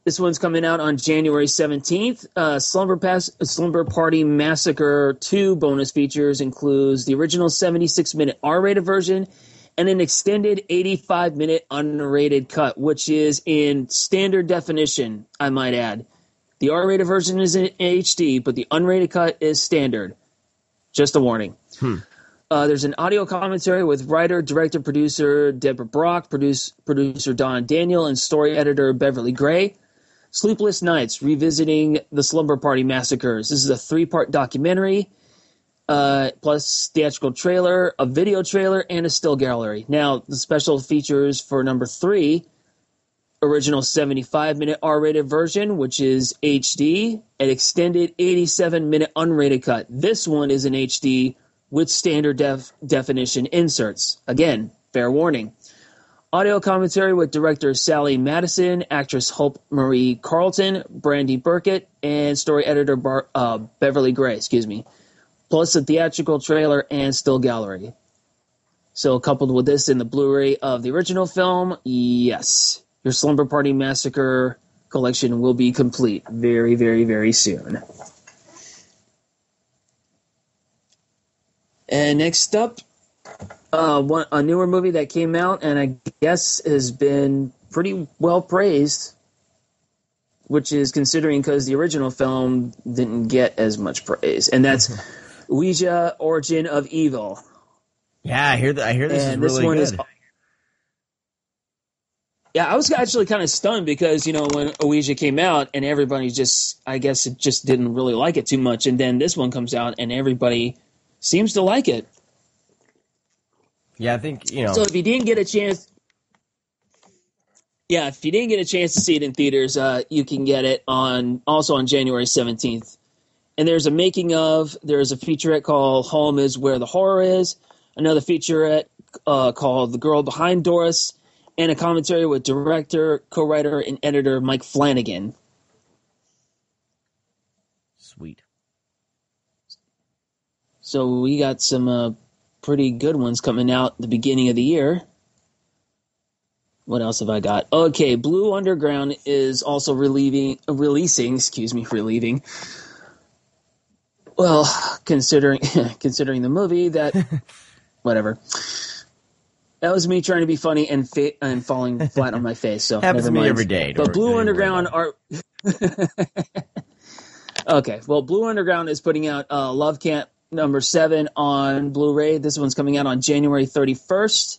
This one's coming out on January 17th. Slumber Party Massacre 2 bonus features includes the original 76-minute R-rated version and an extended 85-minute unrated cut, which is in standard definition, I might add. The R-rated version is in HD, but the unrated cut is standard. Just a warning. There's an audio commentary with writer, director, producer Deborah Brock, producer Don Daniel, and story editor Beverly Gray. Sleepless Nights, revisiting the Slumber Party Massacres. This is a 3-part documentary, plus theatrical trailer, a video trailer, and a still gallery. Now, the special features for number 3, original 75-minute R-rated version, which is HD, an extended 87-minute unrated cut. This one is in HD with standard definition inserts. Again, fair warning. Audio commentary with director Sally Madison, actress Hope Marie Carlton, Brandy Burkett, and story editor Beverly Gray, plus a theatrical trailer and still gallery. So coupled with this in the Blu-ray of the original film, yes, your Slumber Party Massacre collection will be complete very, very, very soon. And next up, a newer movie that came out and I guess has been pretty well praised, which is considering because the original film didn't get as much praise, and that's Ouija: Origin of Evil. Yeah, I hear this and is really good. Yeah, I was actually kind of stunned because, when Ouija came out and everybody I guess it just didn't really like it too much, and then this one comes out and everybody seems to like it. Yeah, I think, So if you didn't get a chance... Yeah, if you didn't get a chance to see it in theaters, you can get it also on January 17th. And there's a making of, there's a featurette called Home is Where the Horror Is, another featurette called The Girl Behind Doris, and a commentary with director, co-writer, and editor Mike Flanagan. Sweet. So we got some pretty good ones coming out at the beginning of the year. What else have I got? Okay, Blue Underground is also releasing. Well, considering the movie, that whatever. That was me trying to be funny and falling flat on my face. So happens to me every day. But Blue Underground are okay. Well, Blue Underground is putting out Love Camp number 7 on Blu-ray. This one's coming out on January 31st.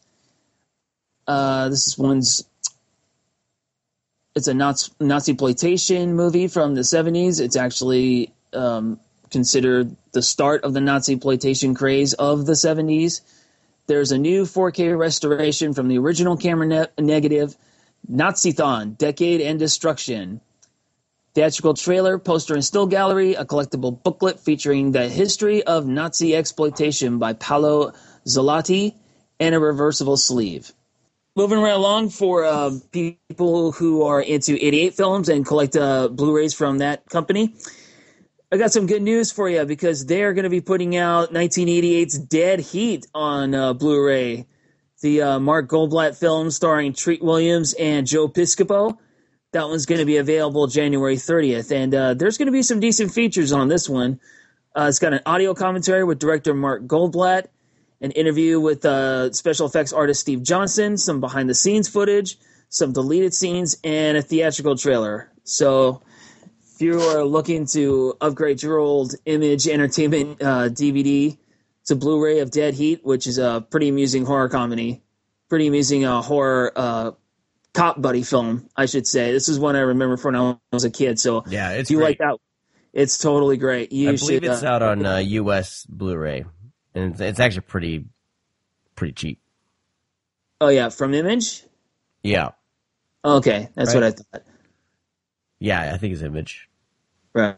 It's a Nazi-ploitation movie from the 70s. It's actually considered the start of the Nazi-ploitation craze of the 70s. There's a new 4K restoration from the original camera negative, Nazi-thon, Decade and Destruction. Theatrical trailer, poster and still gallery, a collectible booklet featuring the history of Nazi exploitation by Paolo Zolotti, and a reversible sleeve. Moving right along for people who are into 88 films and collect Blu-rays from that company, I got some good news for you because they're going to be putting out 1988's Dead Heat on Blu-ray. The Mark Goldblatt film starring Treat Williams and Joe Piscopo. That one's going to be available January 30th. And there's going to be some decent features on this one. It's got an audio commentary with director Mark Goldblatt, an interview with special effects artist Steve Johnson, some behind-the-scenes footage, some deleted scenes, and a theatrical trailer. So if you are looking to upgrade your old Image Entertainment DVD to Blu-ray of Dead Heat, which is a pretty amusing horror comedy, pretty amusing horror cop buddy film, I should say. This is one I remember from when I was a kid. So yeah, it's if you great. like that, it's totally great. I believe it's out on US Blu-ray, and it's actually pretty cheap. Oh yeah, from Image? Yeah. Okay, that's right. what I thought. Yeah, I think it's Image. Right.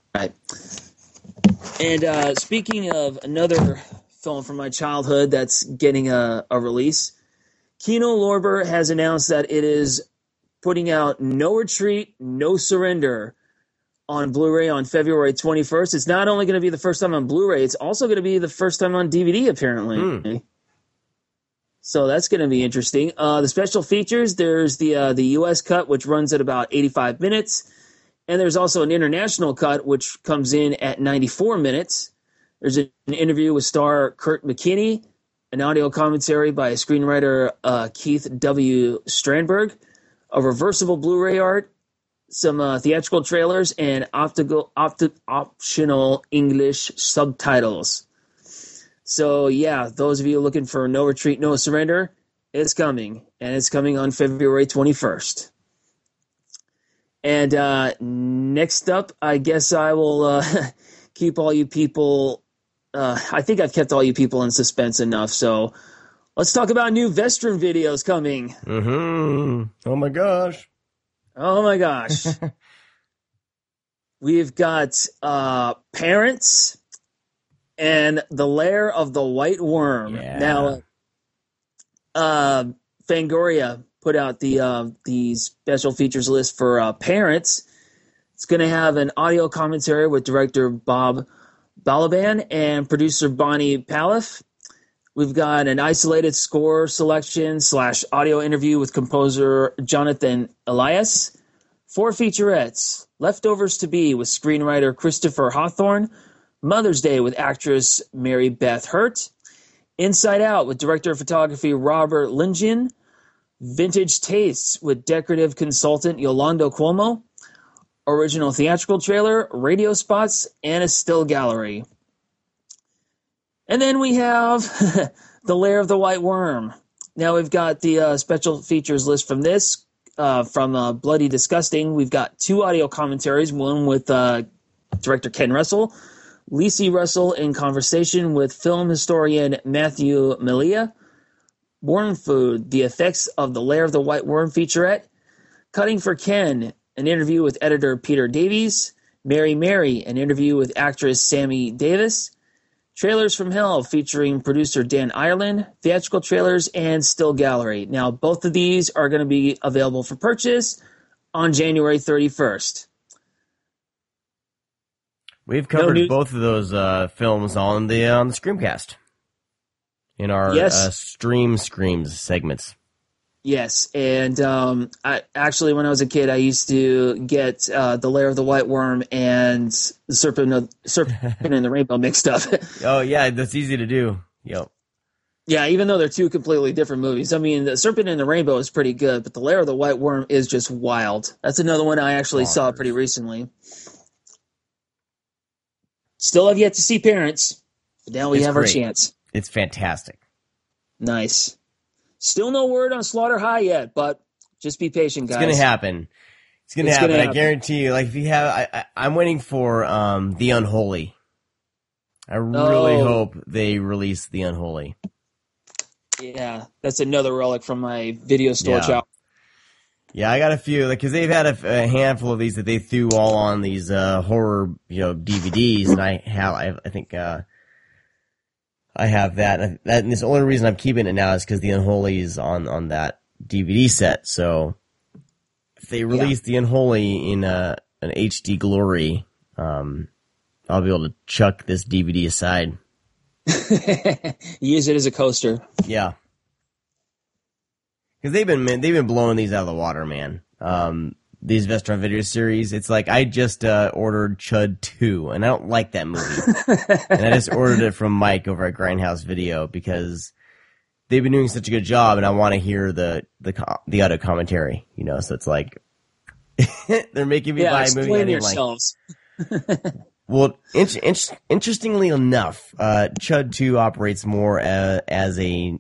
And speaking of another film from my childhood that's getting a release, Kino Lorber has announced that it is putting out No Retreat, No Surrender on Blu-ray on February 21st. It's not only going to be the first time on Blu-ray, it's also going to be the first time on DVD, apparently. So that's going to be interesting. The special features, there's the U.S. cut, which runs at about 85 minutes. And there's also an international cut, which comes in at 94 minutes. There's an interview with star Kurt McKinney, an audio commentary by screenwriter Keith W. Strandberg, a reversible Blu-ray art, some theatrical trailers, and optional English subtitles. So, yeah, those of you looking for No Retreat, No Surrender, it's coming. And it's coming on February 21st. And next up, I guess I will keep all you people... I think I've kept all you people in suspense enough, so let's talk about new Vestron videos coming. Mm-hmm. Oh, my gosh. Oh, my gosh. We've got Parents... and The Lair of the White Worm. Yeah. Now, Fangoria put out the special features list for Parents. It's going to have an audio commentary with director Bob Balaban and producer Bonnie Paliff. We've got an isolated score selection / audio interview with composer Jonathan Elias. 4 featurettes. Leftovers to Be with screenwriter Christopher Hawthorne. Mother's Day with actress Mary Beth Hurt. Inside Out with director of photography Robert Lingen. Vintage Tastes with decorative consultant Yolando Cuomo. Original theatrical trailer, radio spots, and a still gallery. And then we have The Lair of the White Worm. Now we've got the special features list from this. From Bloody Disgusting, we've got 2 audio commentaries, one with director Ken Russell, Lisi Russell in conversation with film historian Matthew Malia, Worm Food, The Effects of the Lair of the White Worm featurette, Cutting for Ken, an interview with editor Peter Davies, Mary, an interview with actress Sammy Davis, Trailers from Hell featuring producer Dan Ireland, theatrical trailers, and still gallery. Now, both of these are going to be available for purchase on January 31st. We've covered both of those films on the Screamcast in our Stream Screams segments. Yes, and I actually, when I was a kid, I used to get The Lair of the White Worm and the Serpent and the Rainbow mixed up. Oh, yeah, that's easy to do. Yep. Yeah, even though they're 2 completely different movies. I mean, The Serpent and the Rainbow is pretty good, but The Lair of the White Worm is just wild. That's another one I actually saw pretty recently. Still have yet to see Parents, but now we have our chance. It's fantastic. Nice. Still no word on Slaughter High yet, but just be patient, guys. It's going to happen. It's going to happen. I guarantee you. Like, if you have, I'm waiting for The Unholy. I really hope they release The Unholy. Yeah, that's another relic from my video store shop. Yeah, I got a few, because they've had a handful of these that they threw all on these horror, DVDs, and I think I have that. And the only reason I'm keeping it now is because The Unholy is on that DVD set. So if they release The Unholy in an HD glory, I'll be able to chuck this DVD aside. Use it as a coaster. Yeah. Because they've been blowing these out of the water, man. These Vestron video series, it's like I just ordered Chud 2, and I don't like that movie. And I just ordered it from Mike over at Grindhouse Video because they've been doing such a good job, and I want to hear the audio commentary. So it's like they're making me buy a movie. Explain yourselves. Well, interestingly enough, Chud 2 operates more as a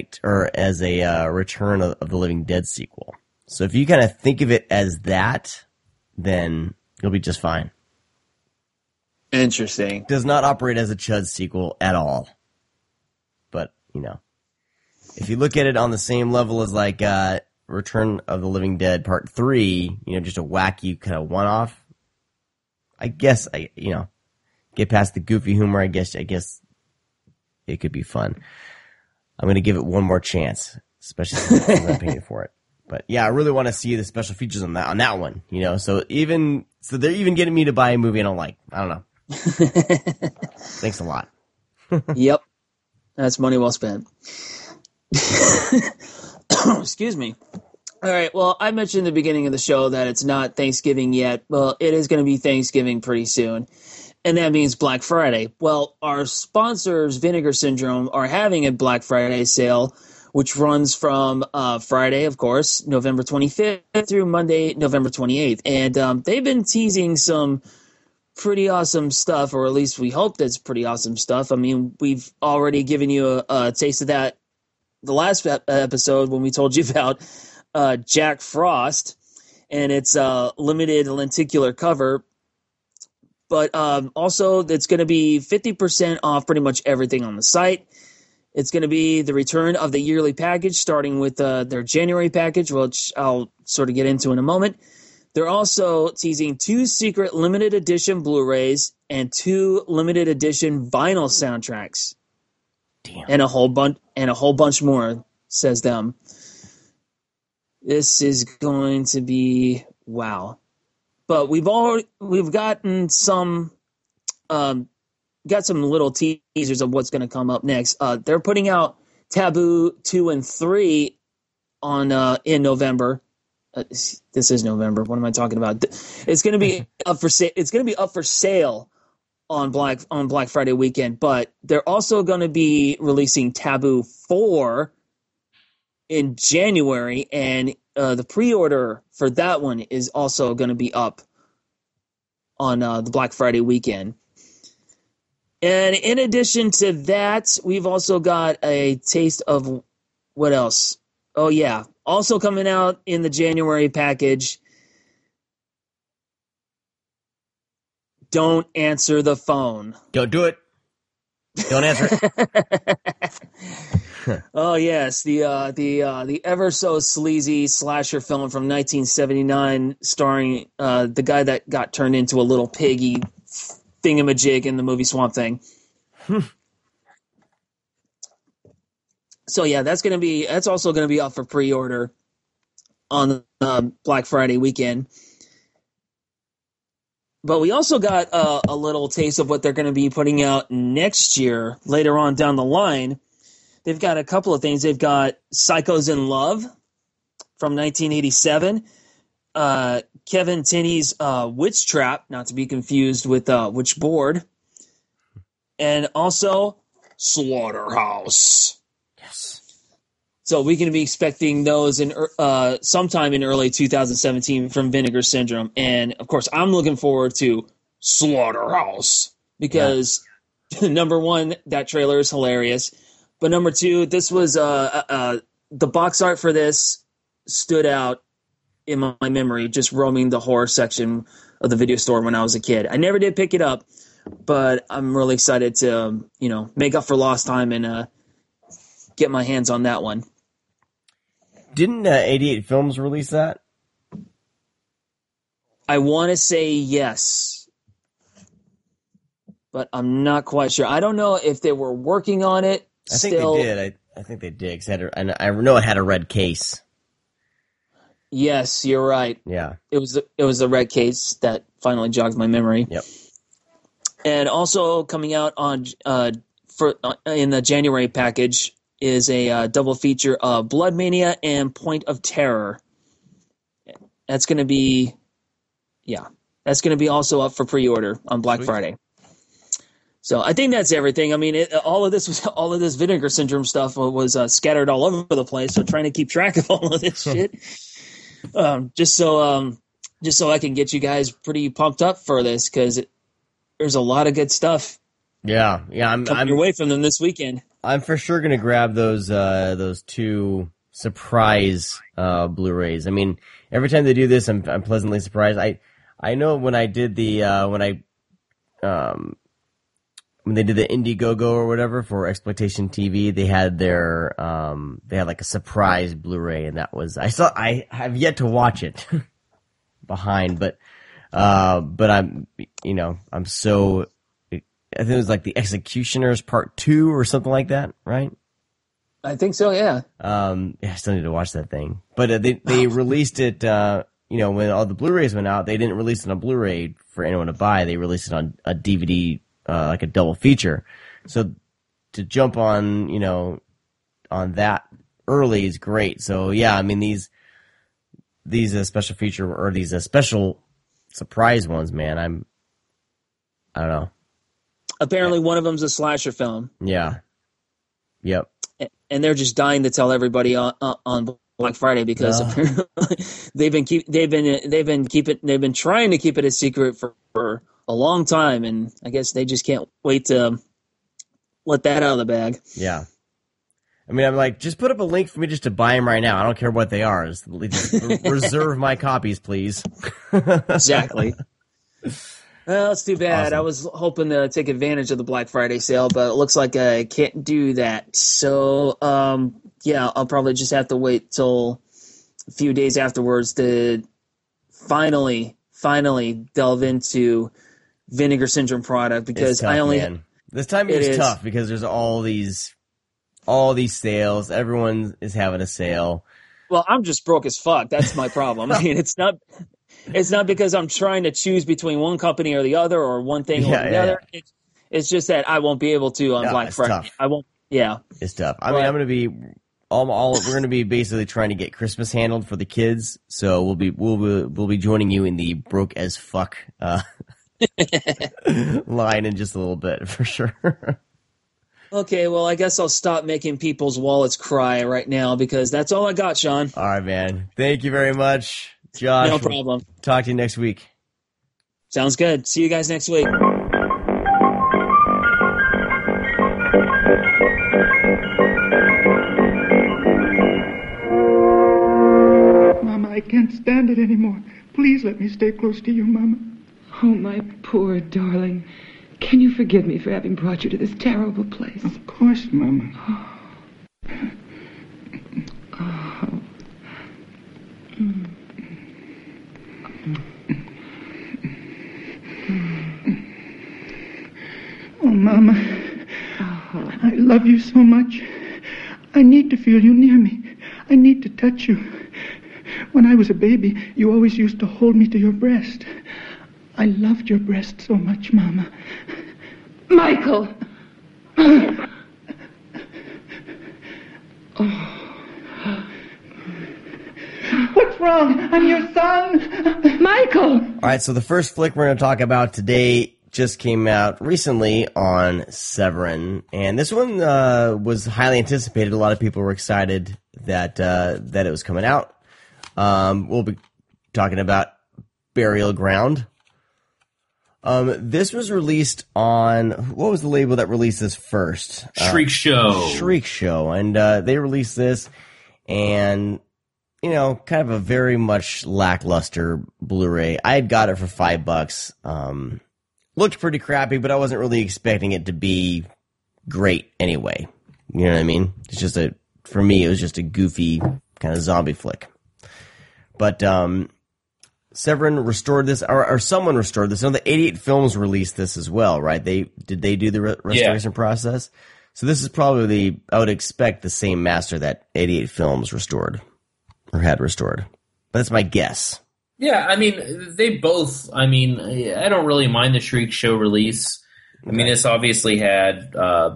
Return of the Living Dead sequel. So if you kind of think of it as that, then you'll be just fine. Interesting. Does not operate as a Chud sequel at all. But, if you look at it on the same level as like Return of the Living Dead Part 3, just a wacky kind of one-off, I guess get past the goofy humor. I guess it could be fun. I'm going to give it one more chance, especially since I'm paying for it. But yeah, I really want to see the special features on that one. So they're even getting me to buy a movie I don't like. I don't know. Thanks a lot. Yep, that's money well spent. Excuse me. All right. Well, I mentioned at the beginning of the show that it's not Thanksgiving yet. Well, it is going to be Thanksgiving pretty soon. And that means Black Friday. Well, our sponsors, Vinegar Syndrome, are having a Black Friday sale, which runs from Friday, of course, November 25th through Monday, November 28th. And they've been teasing some pretty awesome stuff, or at least we hope that's pretty awesome stuff. I mean, we've already given you a taste of that the last episode when we told you about Jack Frost and its limited lenticular cover. But also, it's going to be 50% off pretty much everything on the site. It's going to be the return of the yearly package, starting with their January package, which I'll sort of get into in a moment. They're also teasing 2 secret limited edition Blu-rays and 2 limited edition vinyl soundtracks. Damn. And a whole bunch more, says them. This is going to be wow. But we've gotten some got some little teasers of what's going to come up next. They're putting out Taboo 2 and 3 on in November. This is November. What am I talking about? It's going to be up for sale. It's going to be up for sale on Black Friday weekend. But they're also going to be releasing Taboo 4 in January, and the pre-order for that one is also going to be up on the Black Friday weekend. And in addition to that, we've also got a taste of what else? Oh, yeah. Also coming out in the January package, Don't Answer the Phone. Don't do it. Don't answer it. Oh, yes. The ever so sleazy slasher film from 1979 starring the guy that got turned into a little piggy thingamajig in the movie Swamp Thing. So yeah, that's also going to be up for pre-order on Black Friday weekend. But we also got a little taste of what they're going to be putting out next year, later on down the line. They've got a couple of things. They've got Psychos in Love from 1987. Kevin Tenney's Witch Trap, not to be confused with Witchboard. And also Slaughterhouse. Yes. So we can be expecting those in sometime in early 2017 from Vinegar Syndrome. And, of course, I'm looking forward to Slaughterhouse because, number one, that trailer is hilarious. But number two, this was the box art for this stood out in my memory, just roaming the horror section of the video store when I was a kid. I never did pick it up, but I'm really excited to, make up for lost time and get my hands on that one. Didn't 88 Films release that? I want to say yes, but I'm not quite sure. I don't know if they were working on it. I think they did. I think they did. And I know it had a red case. Yes, you're right. Yeah. It was the red case that finally jogged my memory. Yep. And also coming out on in the January package is a double feature of Blood Mania and Point of Terror. That's going to be also up for pre-order on Black Friday. So I think that's everything. I mean, all of this Vinegar Syndrome stuff was scattered all over the place. So trying to keep track of all of this shit, just so I can get you guys pretty pumped up for this because there's a lot of good stuff. Yeah. I'm coming away from them this weekend. I'm for sure gonna grab those 2 surprise Blu-rays. I mean, every time they do this, I'm pleasantly surprised. I know when I did when they did the Indiegogo or whatever for Exploitation TV, they had they had like a surprise Blu-ray, and that was I have yet to watch it behind, but I'm so. I think it was like The Executioners Part 2 or something like that, right? I think so, yeah. I still need to watch that thing. But they released it, when all the Blu-rays went out, they didn't release it on Blu-ray for anyone to buy. They released it on a DVD, like a double feature. So to jump on, on that early is great. So yeah, I mean these special feature or these special surprise ones, man. I don't know. Apparently, one of them's a slasher film. Yeah. Yep. And they're just dying to tell everybody on Black Friday because apparently they've been trying to keep it a secret for a long time, and I guess they just can't wait to let that out of the bag. Yeah. I mean, I'm like, just put up a link for me just to buy them right now. I don't care what they are. Just reserve my copies, please. Exactly. Well, it's too bad. Awesome. I was hoping to take advantage of the Black Friday sale, but it looks like I can't do that. So, yeah, I'll probably just have to wait till a few days afterwards to finally delve into Vinegar Syndrome product because It's tough, man. This time of year is tough because there's all these sales. Everyone is having a sale. Well, I'm just broke as fuck. That's my problem. I mean, it's not because I'm trying to choose between one company or the other or one thing or the other. Yeah. It's just that I won't be able to on Black Friday. Tough. I won't. Yeah, it's tough. I mean, I'm going to be we're going to be basically trying to get Christmas handled for the kids. So we'll be joining you in the broke as fuck line in just a little bit for sure. Okay, well, I guess I'll stop making people's wallets cry right now because that's all I got, Sean. All right, man. Thank you very much, Josh. No problem. We'll talk to you next week. Sounds good. See you guys next week. Mama, I can't stand it anymore. Please let me stay close to you, Mama. Oh, my poor darling. Can you forgive me for having brought you to this terrible place? Of course, Mama. Oh, Mama. I love you so much. I need to feel you near me. I need to touch you. When I was a baby, you always used to hold me to your breast. I loved your breast so much, Mama. Michael! What's wrong? I'm your son. Michael! All right, so the first flick we're going to talk about today just came out recently on Severin, and this one was highly anticipated. A lot of people were excited that it was coming out. We'll be talking about Burial Ground. This was released on, what was the label that released this first? Shriek Show. Shriek Show. And they released this, and, you know, kind of a very much lackluster Blu-ray. I had got it for $5. Looked pretty crappy, but I wasn't really expecting it to be great anyway. You know what I mean? It's just for me, it was just a goofy kind of zombie flick. But, Severin restored this, or someone restored this. No, the 88 Films released this as well, right? Did they do the restoration process? So this is probably I would expect the same master that 88 Films restored, or had restored. But that's my guess. Yeah, I mean, they both, I don't really mind the Shriek Show release. Okay. I mean, this obviously had,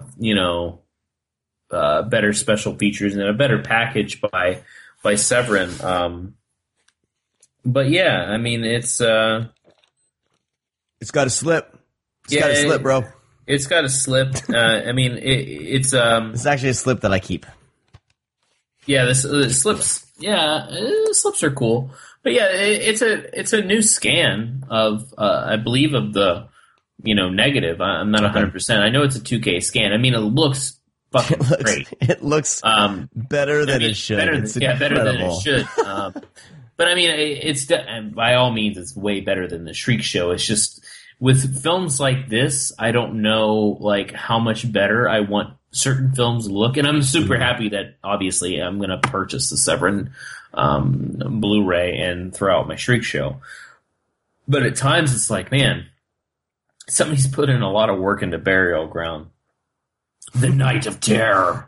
better special features and a better package by Severin. But yeah, I mean, it's got a slip. It's got a slip, bro. It's got a slip. I mean, it's actually a slip that I keep. Yeah, the slips. Yeah, slips are cool. But yeah, it's a new scan of I believe of the negative. I'm not 100%. I know it's a 2K scan. I mean, it looks fucking great. It looks better than it should. Better than it should. But I mean, it's by all means, it's way better than the Shriek Show. It's just with films like this, I don't know how much better I want certain films to look, and I'm super happy that obviously I'm going to purchase the Severin Blu-ray and throw out my Shriek Show. But at times, it's like, man, somebody's put in a lot of work into Burial Ground, The Night of Terror.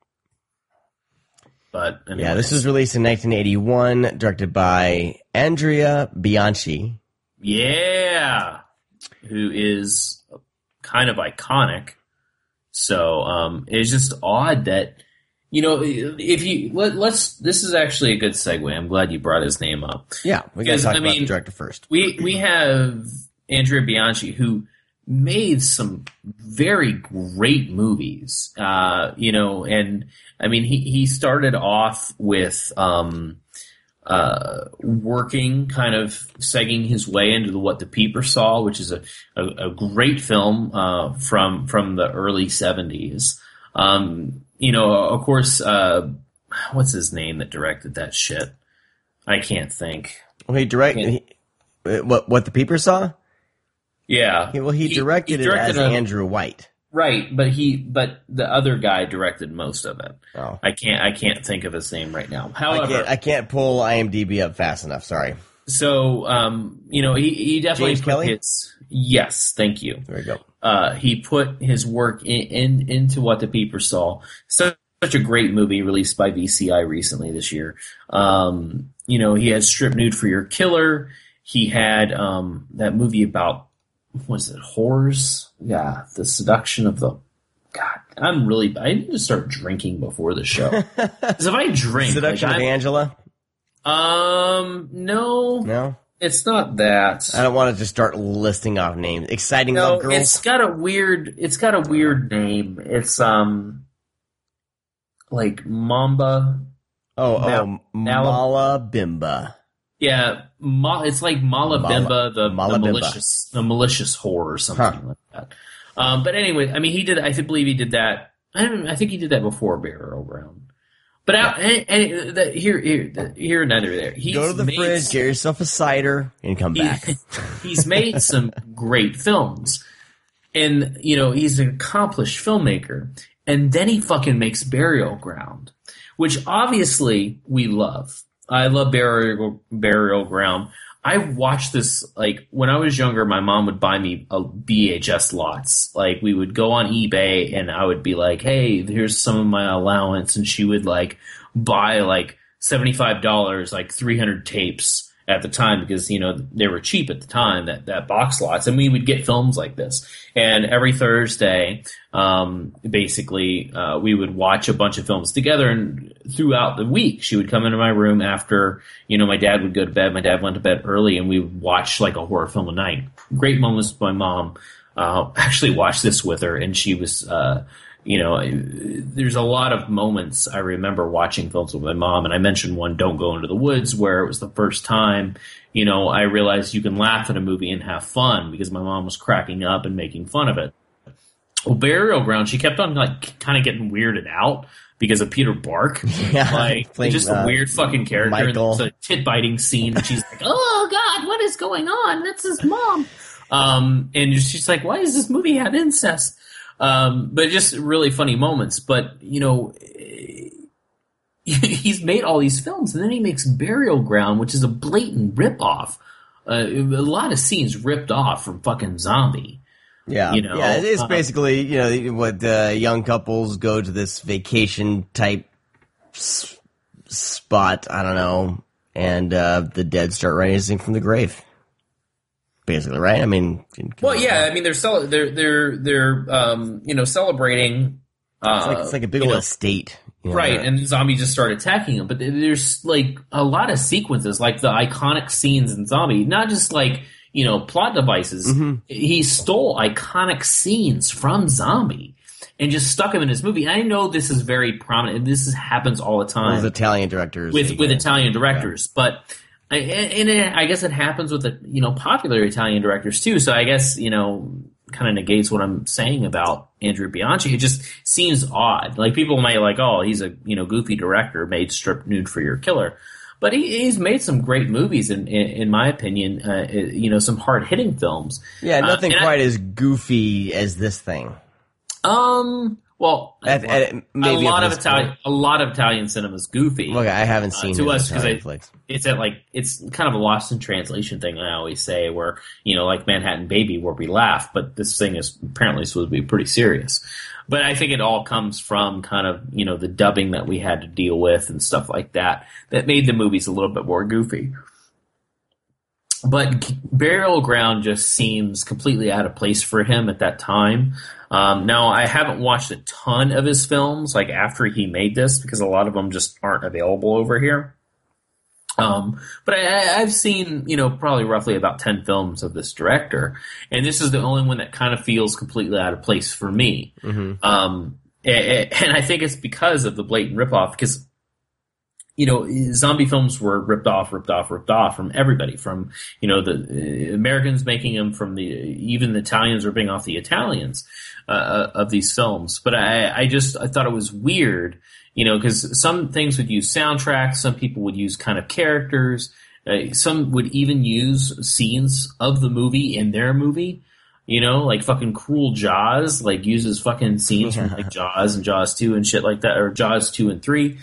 But anyway. Yeah, this was released in 1981, directed by Andrea Bianchi. Yeah, who is kind of iconic. So it's just odd that if you let's, this is actually a good segue. I'm glad you brought his name up. Yeah, we got to talk about the director first. We have Andrea Bianchi, who made some very great movies. And I mean, he started off with working, kind of segging his way into What the Peeper Saw, which is a great film from the early 70s. Of course, what's his name that directed that shit? I can't think. Well, What the Peeper Saw? Yeah. He directed it as Andrew White. Right, but the other guy directed most of it. Oh. I can't think of his name right now. However, I can't pull IMDb up fast enough. Sorry. So, he definitely James Kelly? Yes, thank you. There we go. He put his work into What the Peeper Saw. Such a great movie released by VCI recently this year. He had Strip Nude for Your Killer. He had that movie about, was it whores? Yeah, the seduction of the... God, I need to start drinking before the show. Because if I drink... Seduction of Angela? No. It's not that. I don't want to just start listing off names. Exciting Love Girls? It's got a weird name. It's like Mamba. Mala Bimba. Yeah, it's like Mala Bimba, the malicious whore or something like that. But anyway, I mean, I believe he did that. I think he did that before Burial Ground. But here and there. Go to the fridge, get yourself a cider, and come back. He's made some great films, and he's an accomplished filmmaker. And then he fucking makes Burial Ground, which obviously we love. I love Burial Ground. I watched this, like, when I was younger, my mom would buy me VHS lots. Like, we would go on eBay and I would be like, hey, here's some of my allowance. And she would, like, buy, like, $75, like 300 tapes at the time because, they were cheap at the time, that box lots. And we would get films like this. And every Thursday, basically, we would watch a bunch of films together. And throughout the week, she would come into my room after, my dad would go to bed. My dad went to bed early and we would watch like a horror film a night. Great moments with my mom. Actually watched this with her and she was, there's a lot of moments I remember watching films with my mom, and I mentioned one, Don't Go Into the Woods, where it was the first time, I realized you can laugh at a movie and have fun because my mom was cracking up and making fun of it. Well, Burial Ground, she kept on like kind of getting weirded out because of Peter Bark. Yeah, like just a weird fucking character. Michael. And it's a tit-biting scene, and she's like, "Oh God, what is going on? That's his mom." And she's like, "Why does this movie have incest?" But just really funny moments. But, he's made all these films, and then he makes Burial Ground, which is a blatant ripoff. A lot of scenes ripped off from fucking Zombie. Yeah. Yeah, it is basically, what young couples go to this vacation type spot, I don't know, and the dead start rising from the grave. Basically, right? I mean, well, yeah. I mean, they're celebrating. It's like a big old estate, right? And the zombie just start attacking them. But there's like a lot of sequences, like the iconic scenes in Zombie, not just like plot devices. Mm-hmm. He stole iconic scenes from Zombie and just stuck them in his movie. And I know this is very prominent, and this happens all the time with Italian directors. With Italian directors, yeah. But. And I guess it happens with the popular Italian directors too. So I guess kind of negates what I'm saying about Andrea Bianchi. It just seems odd. Like people might like, oh, he's a goofy director, made Strip Nude for Your Killer, but he's made some great movies in my opinion. Some hard hitting films. Yeah, nothing quite as goofy as this thing. Well, maybe a lot of Italian cinema is goofy. Okay, I haven't seen to us because it's kind of a lost in translation thing. I always say where like Manhattan Baby, where we laugh, but this thing is apparently supposed to be pretty serious. But I think it all comes from kind of the dubbing that we had to deal with and stuff like that made the movies a little bit more goofy. But Burial Ground just seems completely out of place for him at that time. Now, I haven't watched a ton of his films, like after he made this, because a lot of them just aren't available over here. But I've seen, probably roughly about 10 films of this director, and this is the only one that kind of feels completely out of place for me. Mm-hmm. And I think it's because of the blatant ripoff, because zombie films were ripped off from everybody, from, the Americans making them, from even the Italians ripping off the Italians, of these films. But I thought it was weird, because some things would use soundtracks, some people would use kind of characters, some would even use scenes of the movie in their movie. Like fucking Cruel Jaws, like uses fucking scenes from like Jaws and Jaws 2 and shit like that, or Jaws 2 and 3.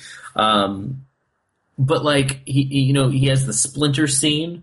But like he has the Splinter scene,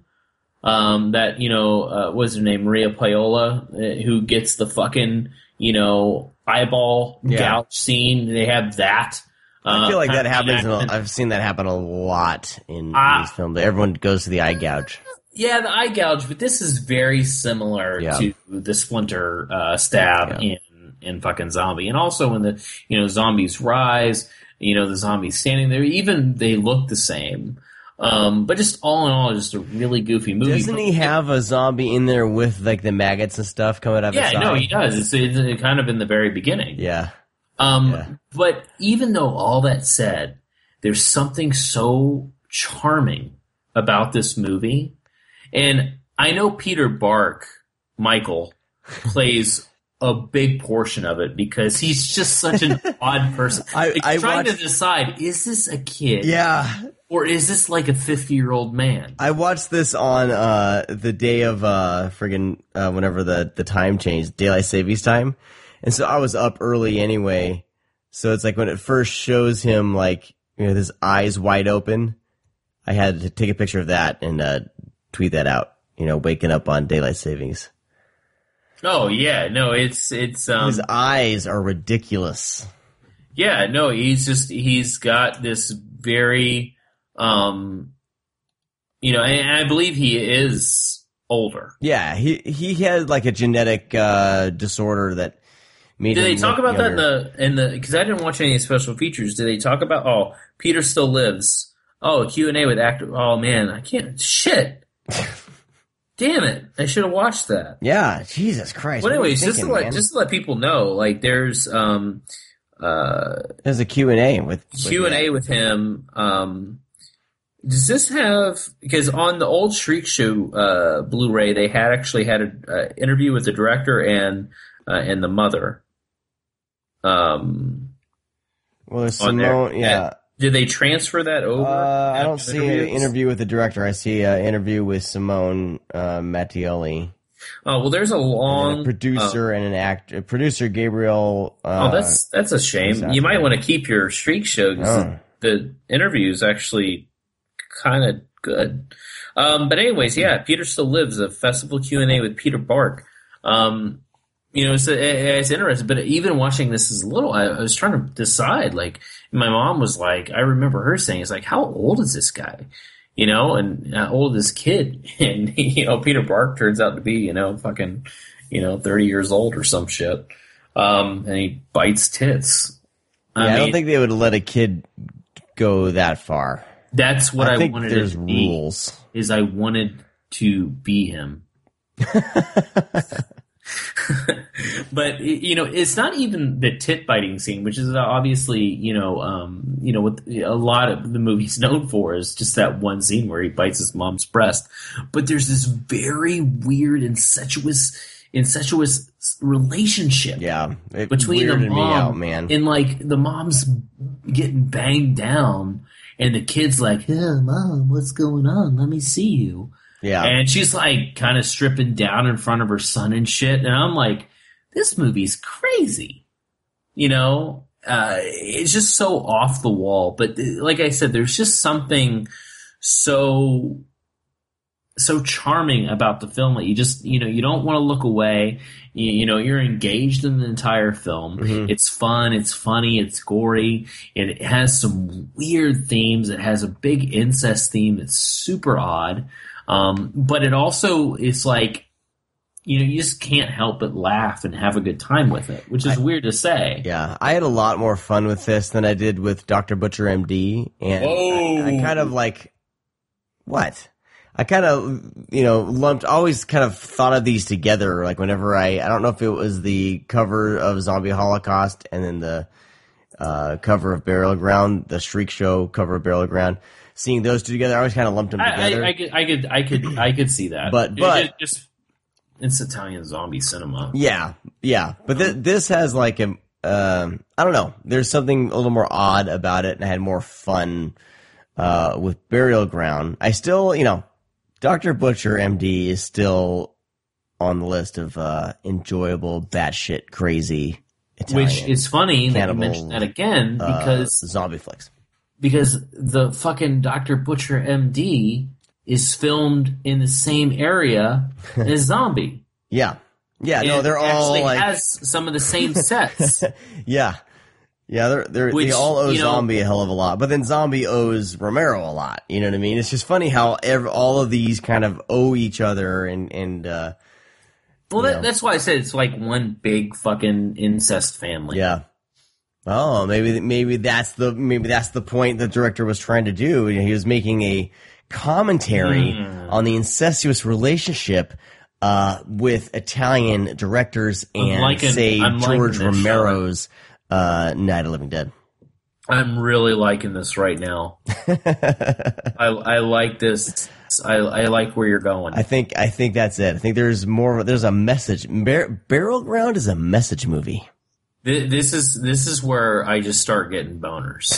that what's her name, Maria Paola, who gets the fucking eyeball gouge scene. They have that. I feel like that happens. I've seen that happen a lot in these films. Everyone goes to the eye gouge. Yeah, the eye gouge, but this is very similar to the Splinter stab in fucking Zombie, and also when the zombies rise. The zombies standing there, even they look the same. But just all in all, just a really goofy movie. Doesn't he have a zombie in there with like the maggots and stuff coming out of his side? Yeah, no, he does. It's kind of in the very beginning. Yeah. But even though all that said, there's something so charming about this movie. And I know Peter Bark, Michael, plays a big portion of it because he's just such an odd person. I'm trying to decide, is this a kid? Yeah. Or is this like a 50-year-old man? I watched this on the day of whenever the time changed, daylight savings time. And so I was up early anyway. So it's like when it first shows him like, his eyes wide open, I had to take a picture of that and tweet that out, waking up on daylight savings. Oh yeah, no, it's his eyes are ridiculous. Yeah, no, he's got this very and I believe he is older. Yeah, he had like a genetic disorder that made him. Did they talk about younger. that in the because I didn't watch any special features. Did they talk about Peter still lives? Q&A with actor. Oh man, I can't shit. Damn it! I should have watched that. Yeah, Jesus Christ. Well, anyways, just to let people know, like there's a Q&A with him. Does this have, because on the old Shriek Show Blu-ray, they had an interview with the director and the mother. Well, there's Simone, yeah. Did they transfer that over? I don't see an interview with the director. I see an interview with Simone Mattioli. Oh, well, there's a long... And a producer and an actor. Producer, Gabriel... that's a shame. You might want to keep your Shriek Show, because the interview is actually kind of good. But anyways, yeah, Peter Still Lives, a festival Q&A with Peter Bark. It's interesting, but even watching this as a little, I was trying to decide, like, my mom was like, I remember her saying, it's like, how old is this guy? And how old is this kid? And, Peter Bark turns out to be, fucking, 30 years old or some shit. And he bites tits. I don't think they would let a kid go that far. That's what I wanted there's to be, rules. is I wanted to be him. But it's not even the tit biting scene, which is obviously what a lot of the movie's known for, is just that one scene where he bites his mom's breast. But there's this very weird, incestuous relationship, between the mom and like the mom's getting banged down, and the kid's like, "Oh, mom, what's going on? Let me see you." Yeah. And she's like kind of stripping down in front of her son and shit. And I'm like, this movie's crazy. It's just so off the wall. But like I said, there's just something so charming about the film that you just, you don't want to look away. You're engaged in the entire film. Mm-hmm. It's fun. It's funny. It's gory. It has some weird themes. It has a big incest theme that's super odd. But it also is like, you just can't help but laugh and have a good time with it, which is weird to say. Yeah, I had a lot more fun with this than I did with Dr. Butcher MD, and I kind of like, what? I kind of, always kind of thought of these together, like whenever I don't know if it was the cover of Zombie Holocaust and then the cover of Burial Ground, the Shriek Show cover of Burial Ground, seeing those two together, I always kind of lumped them together. I could see that. But it's Italian zombie cinema. Yeah. But this has like I don't know. There's something a little more odd about it, and I had more fun with Burial Ground. I still, Dr. Butcher MD is still on the list of enjoyable, batshit crazy Italian. Which is funny that you mentioned that again, because zombie flicks. Because the fucking Dr. Butcher MD is filmed in the same area as Zombie. Yeah. No, they're all like has some of the same sets. Yeah, they all owe Zombie a hell of a lot, but then Zombie owes Romero a lot. You know what I mean? It's just funny how all of these kind of owe each other, and that's why I said it's like one big fucking incest family. Yeah. Oh, maybe that's the point the director was trying to do. He was making a commentary on the incestuous relationship with Italian directors and George Romero's Night of the Living Dead. I'm really liking this right now. I like this. I like where you're going. I think that's it. I think there's a message. Burial Ground is a message movie. This is where I just start getting boners.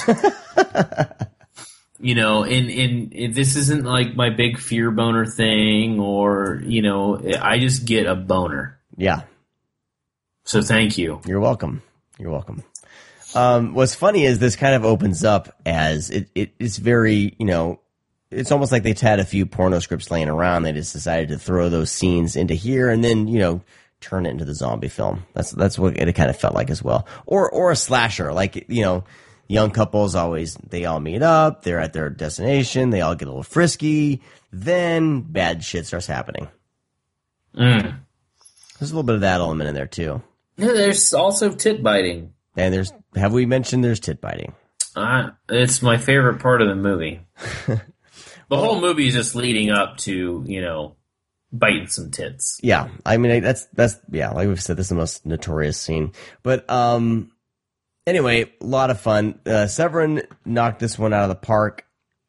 And this isn't like my big fear boner thing, or I just get a boner. Yeah. So thank you. You're welcome. What's funny is this kind of opens up as it's very, it's almost like they've had a few porno scripts laying around. They just decided to throw those scenes into here and then, turn it into the zombie film. That's what it kind of felt like as well. Or a slasher, like, young couples they all meet up, they're at their destination, they all get a little frisky, then bad shit starts happening. There's a little bit of that element in there too. Yeah, there's also tit biting. And have we mentioned there's tit biting? It's my favorite part of the movie. The whole movie is just leading up to, biting some tits. Yeah. I mean, that's like we've said, this is the most notorious scene. But, anyway, a lot of fun. Severin knocked this one out of the park.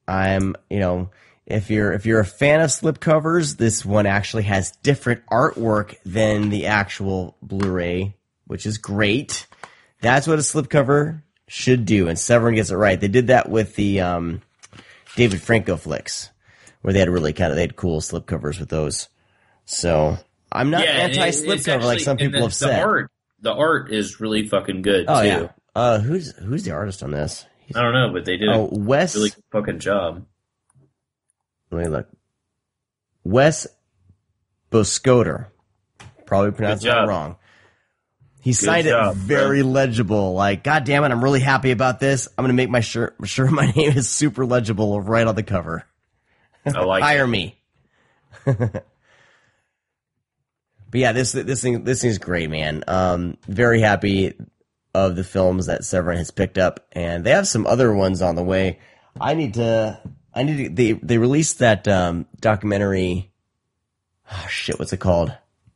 If you're a fan of slipcovers, this one actually has different artwork than the actual Blu-ray, which is great. That's what a slipcover should do, and Severin gets it right. They did that with the David Franco flicks, where they had cool slipcovers with those. So I'm not anti-slipcover like some people have said. The art is really fucking good too. Yeah. Who's the artist on this? I don't know, but they did a really good fucking job. Let me look. Wes Boscoter. Probably pronounced that wrong. He signed it very legible. Like, God damn it, I'm really happy about this. I'm going to make sure my name is super legible right on the cover. I like Hire me. But yeah, this thing's great, man. Very happy of the films that Severin has picked up, and they have some other ones on the way. They released that documentary. Oh shit, what's it called?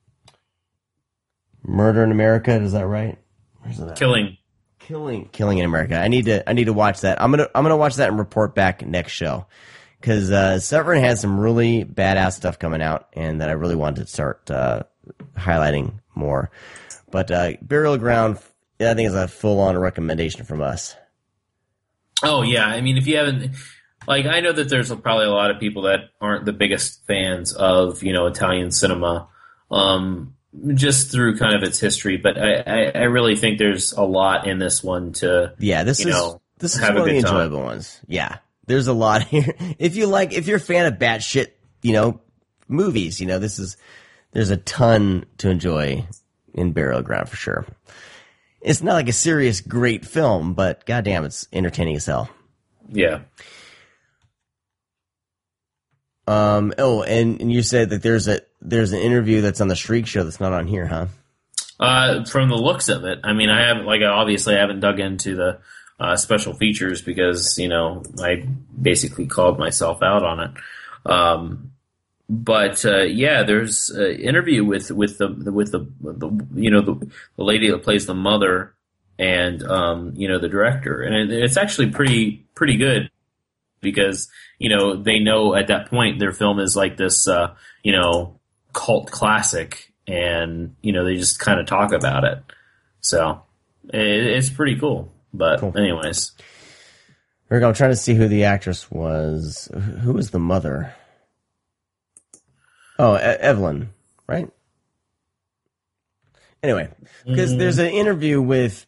Murder in America, is that right? Where's that? Killing in America. I need to watch that. I'm gonna watch that and report back next show, because Severin has some really badass stuff coming out, and that I really wanted to start highlighting more. But Burial Ground, I think, is a full-on recommendation from us. Oh yeah, I mean, if you haven't, I know that there's probably a lot of people that aren't the biggest fans of Italian cinema. Just through kind of its history, but I really think there's a lot in this one to this is one of the enjoyable ones. Yeah, there's a lot here. If you're a fan of batshit, movies, there's a ton to enjoy in Burial Ground for sure. It's not like a serious great film, but goddamn, it's entertaining as hell. Yeah. And you said that there's an interview that's on the Shriek Show that's not on here, huh? From the looks of it, I mean, I haven't dug into the special features because I basically called myself out on it. But there's an interview with the lady that plays the mother and the director, and it's actually pretty good because they know at that point their film is like this cult classic, and they just kind of talk about it, so it's pretty cool. But anyways, Rick, I'm trying to see who the actress was. Who was the mother? Oh, Evelyn, right? Anyway, because there's an interview with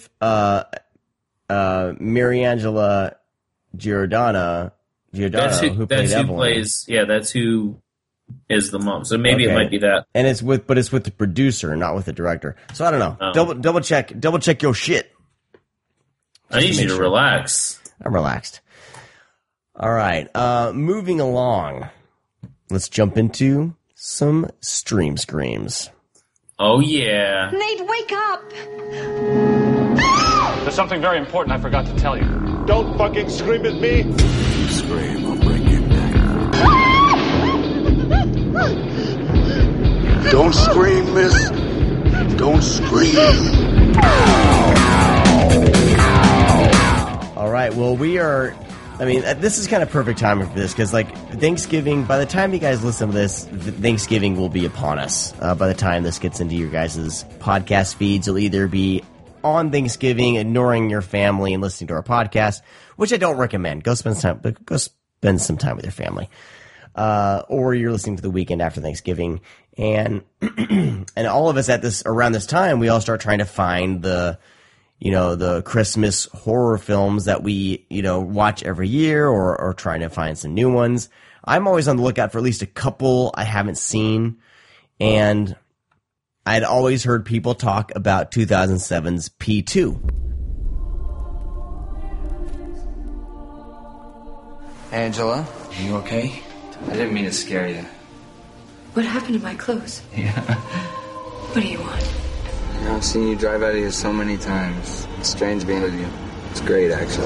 Mariangela Giordano, who played Evelyn. That's who is the mom. So maybe it might be that. And it's with the producer, not with the director. So I don't know. Oh. Double check your shit. I need you to relax. I'm relaxed. All right. Moving along. Let's jump into some stream screams. Oh, yeah. Nate, wake up! There's something very important I forgot to tell you. Don't fucking scream at me! If you scream, I'll break your neck. Don't scream, miss. Don't scream. All right. Well, this is kind of perfect timing for this because, Thanksgiving, by the time you guys listen to this, Thanksgiving will be upon us. By the time this gets into your guys' podcast feeds, you'll either be on Thanksgiving, ignoring your family and listening to our podcast, which I don't recommend. Go spend some time with your family. Or you're listening to the weekend after Thanksgiving. And and all of us around this time, we all start trying to find the Christmas horror films that we, watch every year or trying to find some new ones. I'm always on the lookout for at least a couple I haven't seen. And I'd always heard people talk about 2007's P2. Angela, are you okay? I didn't mean to scare you. What happened to my clothes? Yeah. What do you want? I've seen you drive out of here so many times. It's strange being with you. It's great, actually.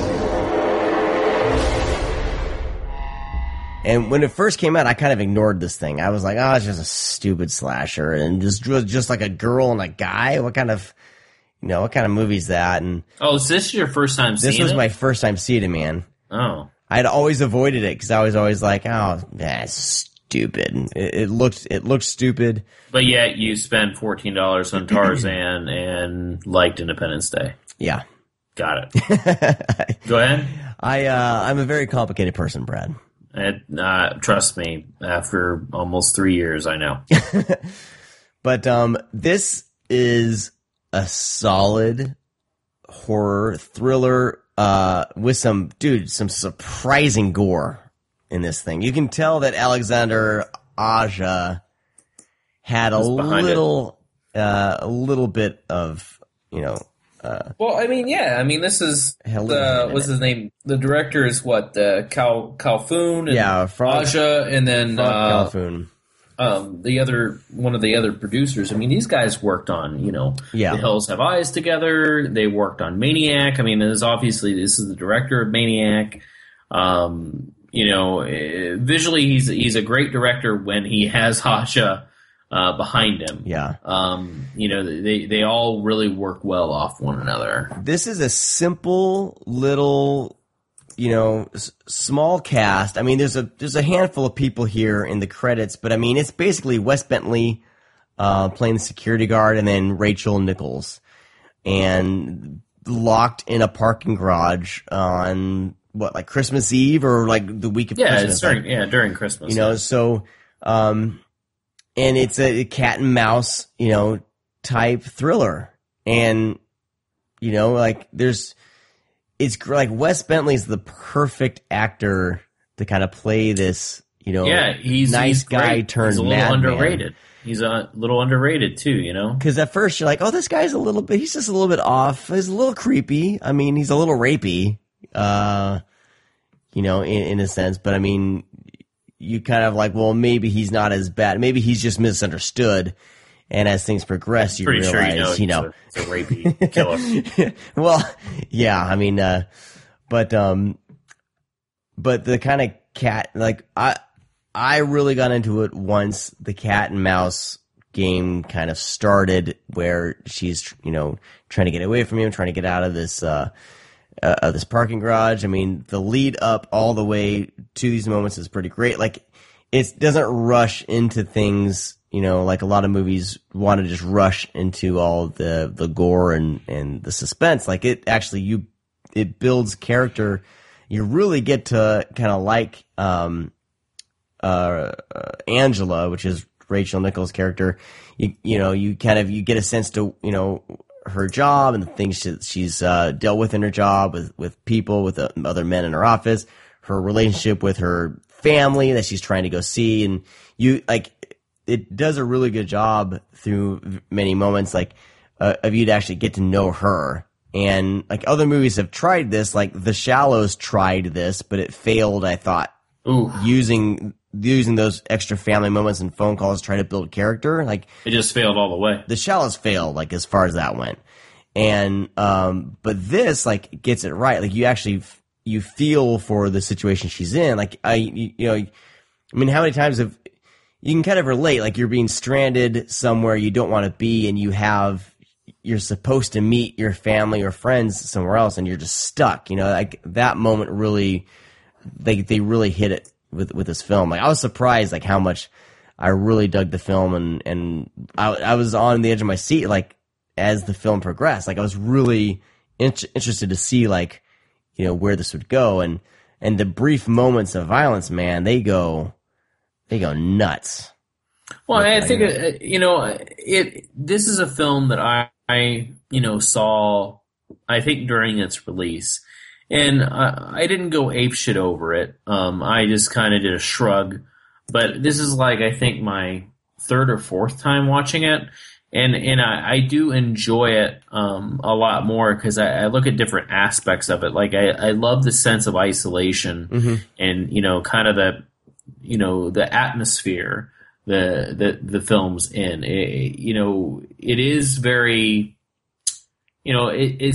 And when it first came out, I kind of ignored this thing. I was like, oh, it's just a stupid slasher. And just like a girl and a guy. What kind of movie is that? And so this is your first time seeing it? This was my first time seeing it, man. Oh. I'd always avoided it because I was always like, oh, that's stupid. It looked stupid. But yet you spent $14 on Tarzan and liked Independence Day. Yeah. Got it. Go ahead. I'm a very complicated person, Brad. Trust me, after almost 3 years, I know. But this is a solid horror thriller with some surprising gore in this thing. You can tell that Alexander Aja had a little bit of, well, I mean, yeah. I mean, this is what's his name? The director is what? Calhoun and Aja, and then Calhoun. One of the other producers. I mean, these guys worked on, The Hills Have Eyes together. They worked on Maniac. I mean, this is the director of Maniac. Visually, he's a great director when he has Aja behind him. Yeah. They all really work well off one another. This is a simple little, small cast. I mean, there's a handful of people here in the credits, but I mean, it's basically Wes Bentley playing the security guard, and then Rachel Nichols, and locked in a parking garage on Christmas Eve or the week of Christmas. During Christmas. And it's a cat and mouse, type thriller. And, it's like Wes Bentley's the perfect actor to kind of play this, he's nice guy great. turned He's a little madman. underrated. He's a little underrated too, Because at first you're like, oh, this guy's he's just a little bit off. He's a little creepy. I mean, he's a little rapey, in a sense. But I mean, you kind of like, well, maybe he's not as bad. Maybe he's just misunderstood. And as things progress, you realize, sure you know, it's a rapey killer. Well, yeah, I mean, but the kind of cat, like, I really got into it once the cat and mouse game kind of started, where she's, you know, trying to get away from him, trying to get out of this parking garage. I mean, the lead up all the way to these moments is pretty great. Like, it doesn't rush into things, you know, like a lot of movies want to just rush into all the gore and the suspense. Like, it actually, it builds character. You really get to kind of like Angela, which is Rachel Nichols' character. You get a sense to, you know, her job and the things she's dealt with in her job with people, with other men in her office, her relationship with her family that she's trying to go see, and it does a really good job through many moments, like of you to actually get to know her. And like other movies have tried this, like The Shallows tried this, but it failed, I thought. Ooh. Using those extra family moments and phone calls to try to build character. Like, it just failed all the way. The Shallows failed, like, as far as that went. And but this, like, gets it right. Like, you actually you feel for the situation she's in. Like, I mean, how many times you can kind of relate, like, you're being stranded somewhere you don't want to be, and you're supposed to meet your family or friends somewhere else, and you're just stuck. You know, like, that moment really, they really hit it with this film. Like, I was surprised, like, how much I really dug the film, and I was on the edge of my seat, like, as the film progressed. Like, I was really interested to see, like, you know, where this would go, and the brief moments of violence, man, they go nuts. Well, I think this is a film that I saw, I think, during its release, and I didn't go apeshit over it. I just kind of did a shrug. But this is, like, I think my third or fourth time watching it, and I do enjoy it a lot more because I look at different aspects of it. Like, I love the sense of isolation, mm-hmm. and, you know, kind of the atmosphere the film's in. It is very, you know,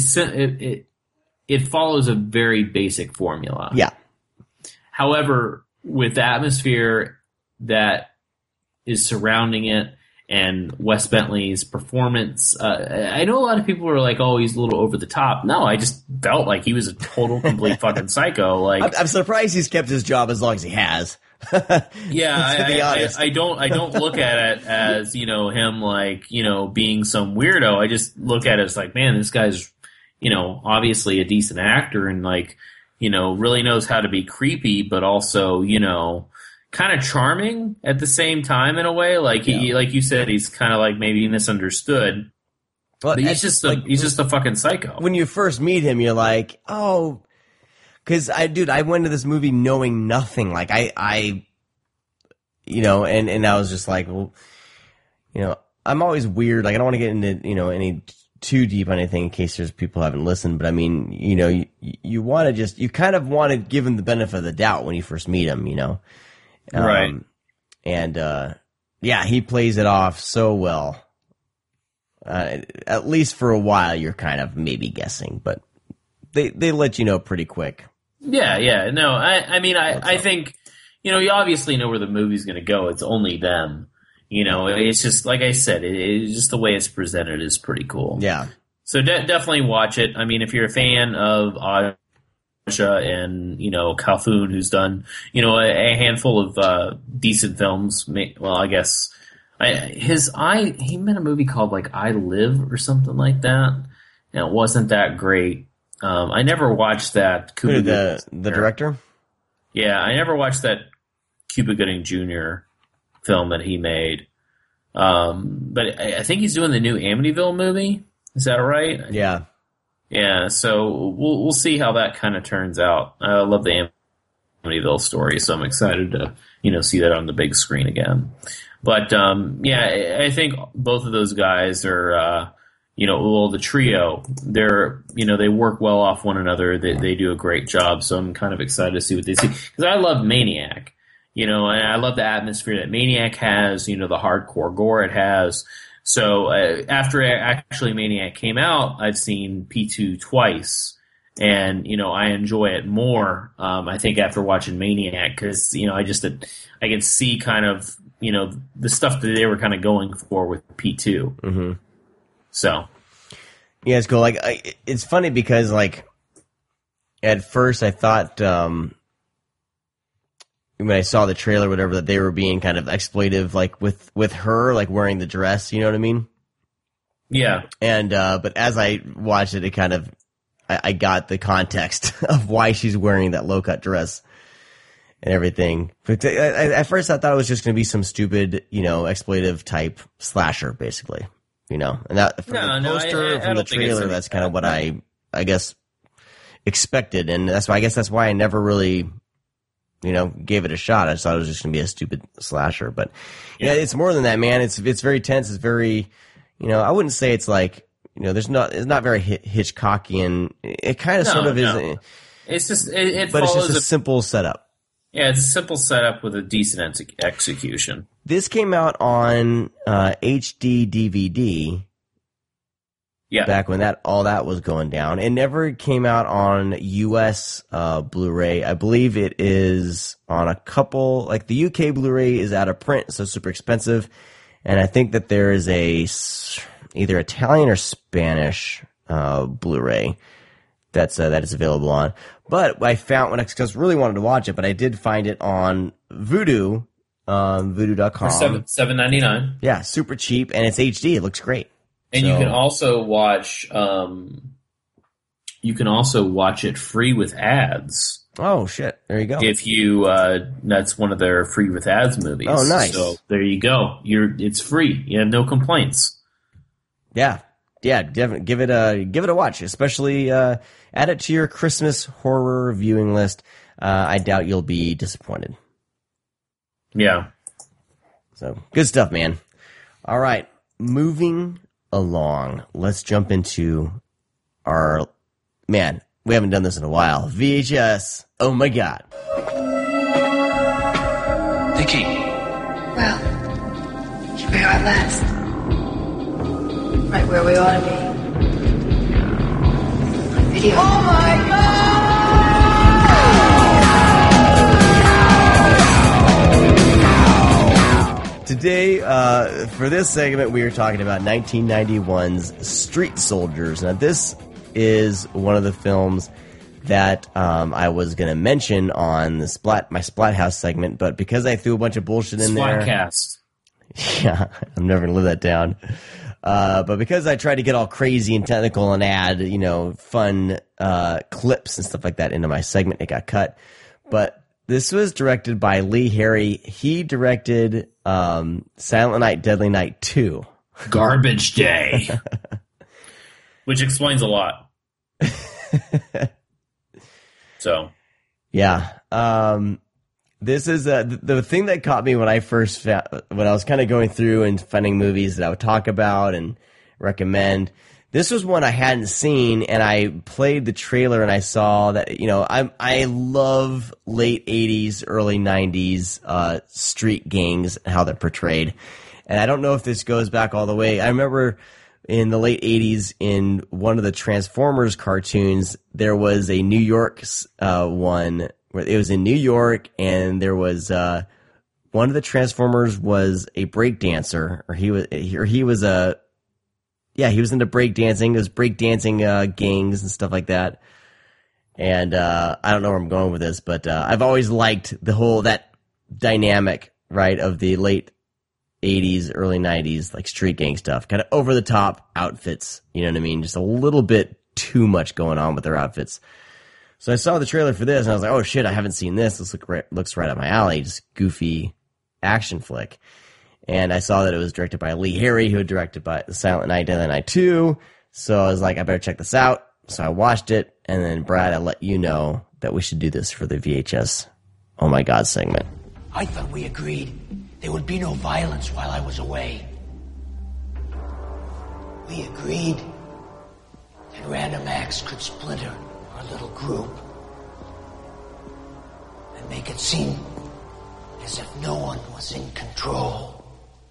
it follows a very basic formula. Yeah. However, with the atmosphere that is surrounding it and Wes Bentley's performance, I know a lot of people are like, "Oh, he's a little over the top." No, I just felt like he was a total, complete fucking psycho. Like, I'm surprised he's kept his job as long as he has. Yeah, I don't look at it as, you know, him, like, you know, being some weirdo. I just look at it as like, man, this guy's, you know, obviously a decent actor and, like, you know, really knows how to be creepy, but also, you know, kind of charming at the same time in a way. Like, he, like you said, he's kind of like maybe misunderstood. But he's just a fucking psycho. When you first meet him, you're like, oh. Because I went to this movie knowing nothing. Like, I you know, and I was just like, well, you know, I'm always weird. Like, I don't want to get into, you know, any too deep on anything in case there's people who haven't listened. But I mean, you know, you want to you kind of want to give him the benefit of the doubt when you first meet him, you know. Right. And yeah, he plays it off so well. At least for a while, you're kind of maybe guessing, but they let you know pretty quick. Yeah. No, I mean, I think, you know, you obviously know where the movie's going to go. It's only them. You know, it's just, like I said, it's just the way it's presented is pretty cool. Yeah. So definitely watch it. I mean, if you're a fan of Aja and, you know, Calhoun, who's done, you know, a handful of decent films. Well, I guess he made a movie called, like, I Live or something like that. And it wasn't that great. I never watched that. The director? Yeah, I never watched that Cuba Gooding Jr. film that he made. But I think he's doing the new Amityville movie. Is that right? Yeah. Yeah, so we'll see how that kind of turns out. I love the Amityville story, so I'm excited to, you know, see that on the big screen again. But yeah, I think both of those guys are, you know, well, the trio, they work well off one another. They do a great job, so I'm kind of excited to see what they see. Because I love Maniac. and I love the atmosphere that Maniac has, the hardcore gore it has. So after actually Maniac came out, I've seen P2 twice, and I enjoy it more. I think after watching Maniac, because I can see kind of the stuff that they were kind of going for with P2. Mm-hmm. So yeah, it's cool. Like it's funny because like at first I thought when I saw the trailer, or whatever, that they were being kind of exploitive, like with her, like wearing the dress. You know what I mean? Yeah. And but as I watched it, it kind of I got the context of why she's wearing that low cut dress and everything. But at first, I thought it was just going to be some stupid, exploitive type slasher, basically. And that from the poster, from the trailer, that's kind of what I guess expected, and that's why I never really. Gave it a shot. I just thought it was just going to be a stupid slasher. But yeah, it's more than that, man. It's very tense. It's very, I wouldn't say it's like, it's not very Hitchcockian. It kind of sort of is. It's just, but it's just a simple setup. Yeah, it's a simple setup with a decent execution. This came out on HD DVD. Yeah. Back when all that was going down. It never came out on US Blu-ray. I believe it is on a couple, like the UK Blu-ray is out of print, so super expensive. And I think that there is either Italian or Spanish Blu-ray that is available on. But I found because I really wanted to watch it, but I did find it on Vudu, Vudu.com. For $7.99. Yeah, super cheap, and it's HD. It looks great. And you can also watch. You can also watch it free with ads. Oh shit! There you go. If you, that's one of their free with ads movies. Oh, nice. So there you go. It's free. You have no complaints. Yeah, definitely give it a watch. Especially add it to your Christmas horror viewing list. I doubt you'll be disappointed. Yeah. So good stuff, man. All right, moving along. Let's jump into our man. We haven't done this in a while. VHS. Oh my god. Vicky. Well, here we are at last. Right where we ought to be. Video. Oh my god! Today, for this segment, we are talking about 1991's Street Soldiers. Now, this is one of the films that I was going to mention on the my Splathouse segment, but because I threw a bunch of bullshit in there... Splatcast. Yeah, I'm never going to live that down. But because I tried to get all crazy and technical and add, fun clips and stuff like that into my segment, it got cut. But this was directed by Lee Harry. He directed Silent Night, Deadly Night 2. Garbage Day. Which explains a lot. So. Yeah. This is the thing that caught me when I was kind of going through and finding movies that I would talk about and recommend. This was one I hadn't seen, and I played the trailer and I saw that, I love late 80s, early 90s street gangs and how they're portrayed. And I don't know if this goes back all the way. I remember in the late 80s in one of the Transformers cartoons, there was a New York one where it was in New York, and there was one of the Transformers was a breakdancer, or he was into breakdancing. There's breakdancing gangs and stuff like that. And I don't know where I'm going with this, but I've always liked that dynamic, right, of the late 80s, early 90s, like street gang stuff. Kind of over the top outfits, you know what I mean? Just a little bit too much going on with their outfits. So I saw the trailer for this, and I was like, oh shit, I haven't seen this. This looks right up my alley. Just goofy action flick. And I saw that it was directed by Lee Harry, who had directed by Silent Night, Deadly Night 2. So I was like, I better check this out. So I watched it, and then, Brad, I let you know that we should do this for the VHS Oh My God segment. I thought we agreed there would be no violence while I was away. We agreed that Random Acts could splinter our little group and make it seem as as if no one was in control.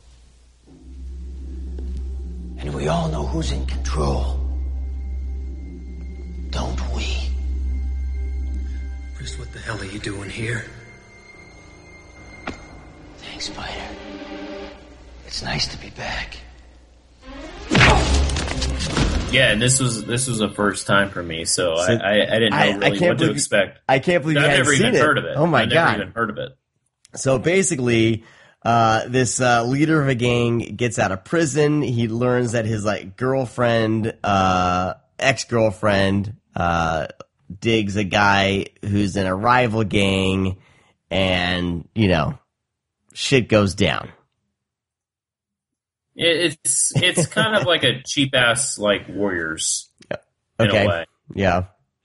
And we all know who's in control. Don't we? Chris, what the hell are you doing here? Thanks, Spider. It's nice to be back. Yeah, and this was the first time for me, so I didn't know really what to expect. I can't believe you hadn't never seen even heard of it. Oh my God. I've never even heard of it. So basically, this leader of a gang gets out of prison. He learns that his girlfriend, ex-girlfriend, digs a guy who's in a rival gang, and shit goes down. It's kind of like a cheap ass Warriors in a way. Yeah.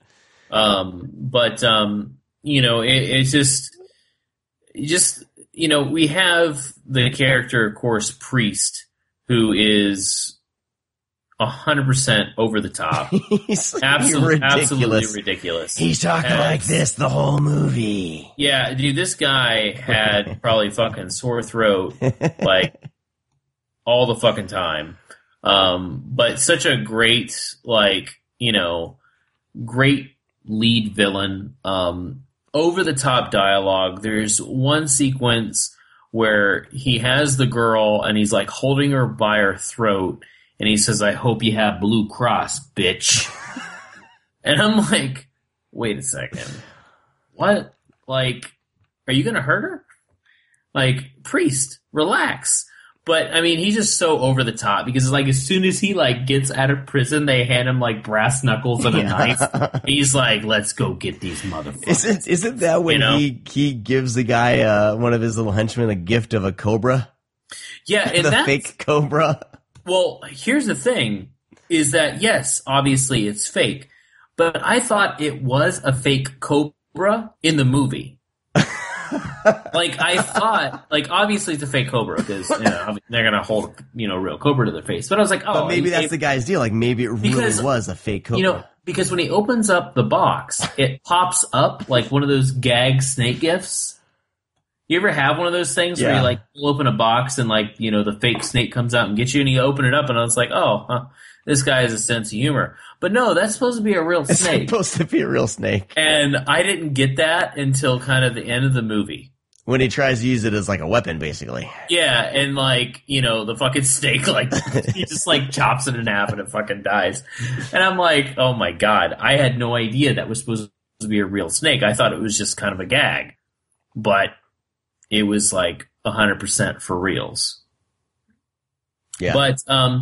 It's just we have the character, of course, Priest, who is 100% over the top. He's absolutely ridiculous. He's talking like this the whole movie. Yeah, dude, this guy had probably fucking sore throat all the fucking time. But such a great, great lead villain. Over the top dialogue. There's one sequence where he has the girl and he's holding her by her throat and he says, "I hope you have Blue Cross, bitch." And I'm like, wait a second. What? Are you gonna hurt her? Priest, relax. But, he's just so over the top because, as soon as he, gets out of prison, they hand him, brass knuckles and a knife. He's like, let's go get these motherfuckers. Isn't that when he gives the guy, one of his little henchmen, a gift of a cobra? Yeah, and the fake cobra. Well, here's the thing, is that, yes, obviously it's fake. But I thought it was a fake cobra in the movie. I thought, obviously it's a fake cobra because they're gonna hold real cobra to their face. But I was like, oh, but maybe that's the guy's deal. Maybe it really was a fake cobra. Because when he opens up the box, it pops up like one of those gag snake gifts. You ever have one of those things where you pull open a box and the fake snake comes out and gets you, and you open it up, and I was like, oh, this guy has a sense of humor. But no, that's supposed to be a real snake. It's supposed to be a real snake. And I didn't get that until kind of the end of the movie. When he tries to use it as a weapon, basically. Yeah, and the fucking snake, he just chops it in half and it fucking dies. And I'm like, oh my God, I had no idea that was supposed to be a real snake. I thought it was just kind of a gag. But it was 100% for reals. Yeah. But,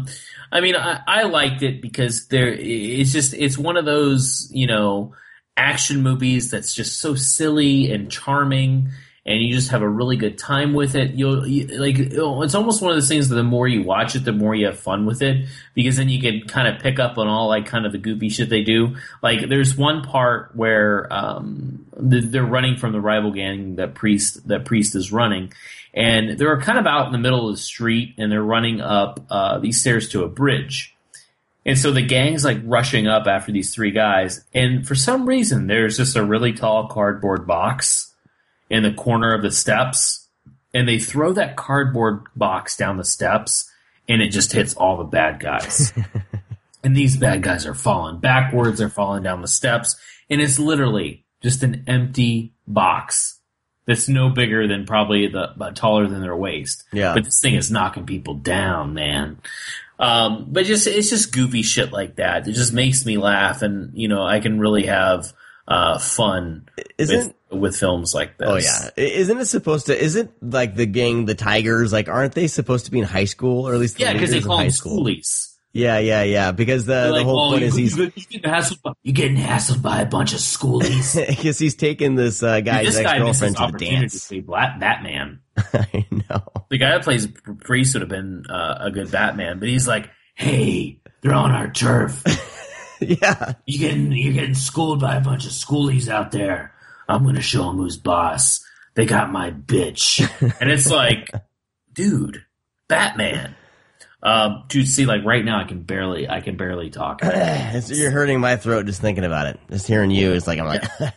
I liked it because it's one of those, action movies that's just so silly and charming, and you just have a really good time with it. It's almost one of those things that the more you watch it, the more you have fun with it, because then you can kind of pick up on all kind of the goofy shit they do. There's one part where they're running from the rival gang that Priest is running, and they're kind of out in the middle of the street, and they're running up these stairs to a bridge. And so the gang's rushing up after these three guys, and for some reason there's just a really tall cardboard box in the corner of the steps, and they throw that cardboard box down the steps, and it just hits all the bad guys. And these bad guys are falling backwards, they're falling down the steps, and it's literally just an empty box that's no bigger than probably taller than their waist. Yeah. But this thing is knocking people down, man. But it's just goofy shit like that. It just makes me laugh, and I can really have fun with films like this. Oh yeah, isn't the gang, the Tigers, aren't they supposed to be in high school, or at least because they call them school? Schoolies. Yeah. Because the whole point is you're getting hassled by a bunch of schoolies. Because he's taking this guy's ex-girlfriend to the dance. To play Batman. I know. The guy that plays Priest would have been a good Batman, but he's like, hey, they're on our turf. Yeah. You're getting schooled by a bunch of schoolies out there. I'm going to show them who's boss. They got my bitch. And it's like, dude, Batman. Dude, see, right now I can barely talk. You're hurting my throat just thinking about it. Just hearing you is I'm like,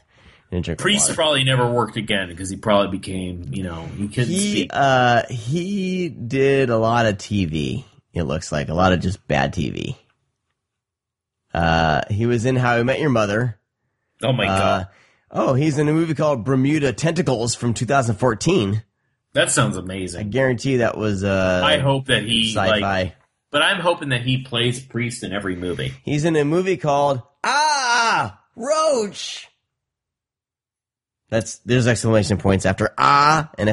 Priest probably never worked again because he probably became, he couldn't speak. He did a lot of TV. It looks like a lot of just bad TV. He was in How I Met Your Mother. Oh my God. He's in a movie called Bermuda Tentacles from 2014. That sounds amazing. I guarantee that was I hope that he sci-fi. But I'm hoping that he plays Priest in every movie. He's in a movie called Roach. There's exclamation points after and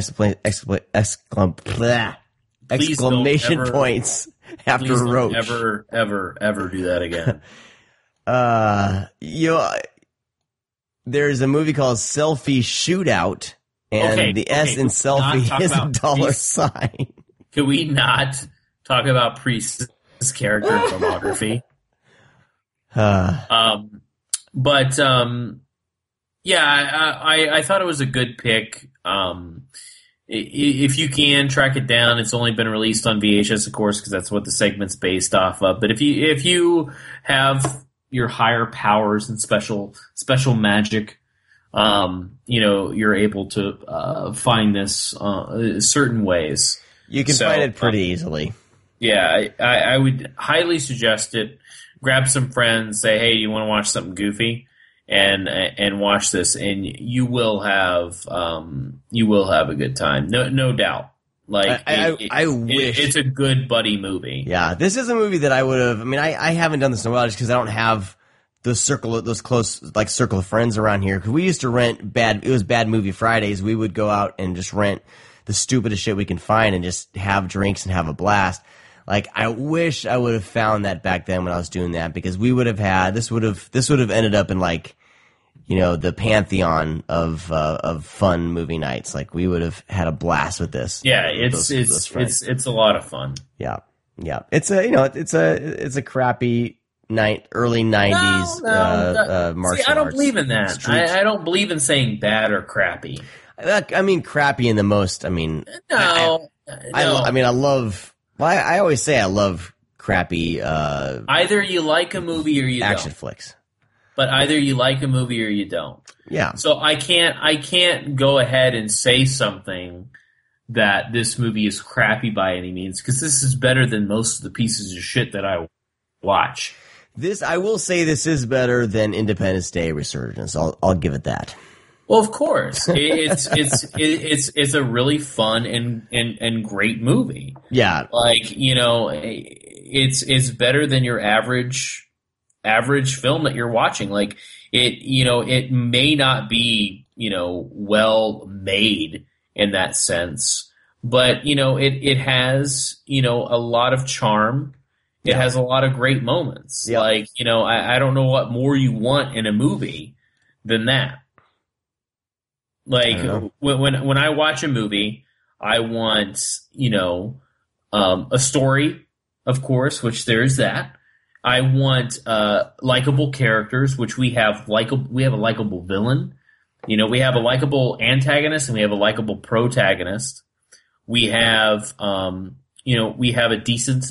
exclamation points after Roach. Ever do that again. There's a movie called Selfie Shootout, and the S in selfie is a dollar sign. Can we not talk about Priest's character in filmography? I thought it was a good pick. If you can track it down, it's only been released on VHS, of course, because that's what the segment's based off of. But if you have your higher powers and special magic, you're able to find this certain ways. You can find it pretty easily. Yeah, I would highly suggest it. Grab some friends, say, hey, you want to watch something goofy? And watch this, and you will have a good time, no doubt. Like I wish it's a good buddy movie. Yeah, this is a movie that I would have. I mean, I haven't done this in a while just because I don't have those close circle of friends around here. Because we used to rent It was Bad Movie Fridays. We would go out and just rent the stupidest shit we can find and just have drinks and have a blast. Like, I wish I would have found that back then when I was doing that, because we would have had this would have ended up in the pantheon of fun movie nights. Like, we would have had a blast with this. Yeah, it's a lot of fun. Yeah. It's a crappy early 90s martial arts. I don't believe in that. I don't believe in saying bad or crappy. I mean, crappy in the most. I mean, no. I love. Well, I always say I love crappy. Either you like a movie or you action don't. Flicks. But either you like a movie or you don't. Yeah. So I can't go ahead and say something that this movie is crappy by any means, because this is better than most of the pieces of shit that I watch. I will say this is better than Independence Day Resurgence. I'll give it that. Well, of course, it's a really fun and great movie. Yeah, it's better than your average film that you're watching. Like, it may not be well made in that sense, but it has a lot of charm. It has a lot of great moments. Yeah. Like, I don't know what more you want in a movie than that. Like, when I watch a movie, I want, a story, of course, which there's that. I want likable characters, which we have a likable villain. We have a likable antagonist and we have a likable protagonist. We have we have a decent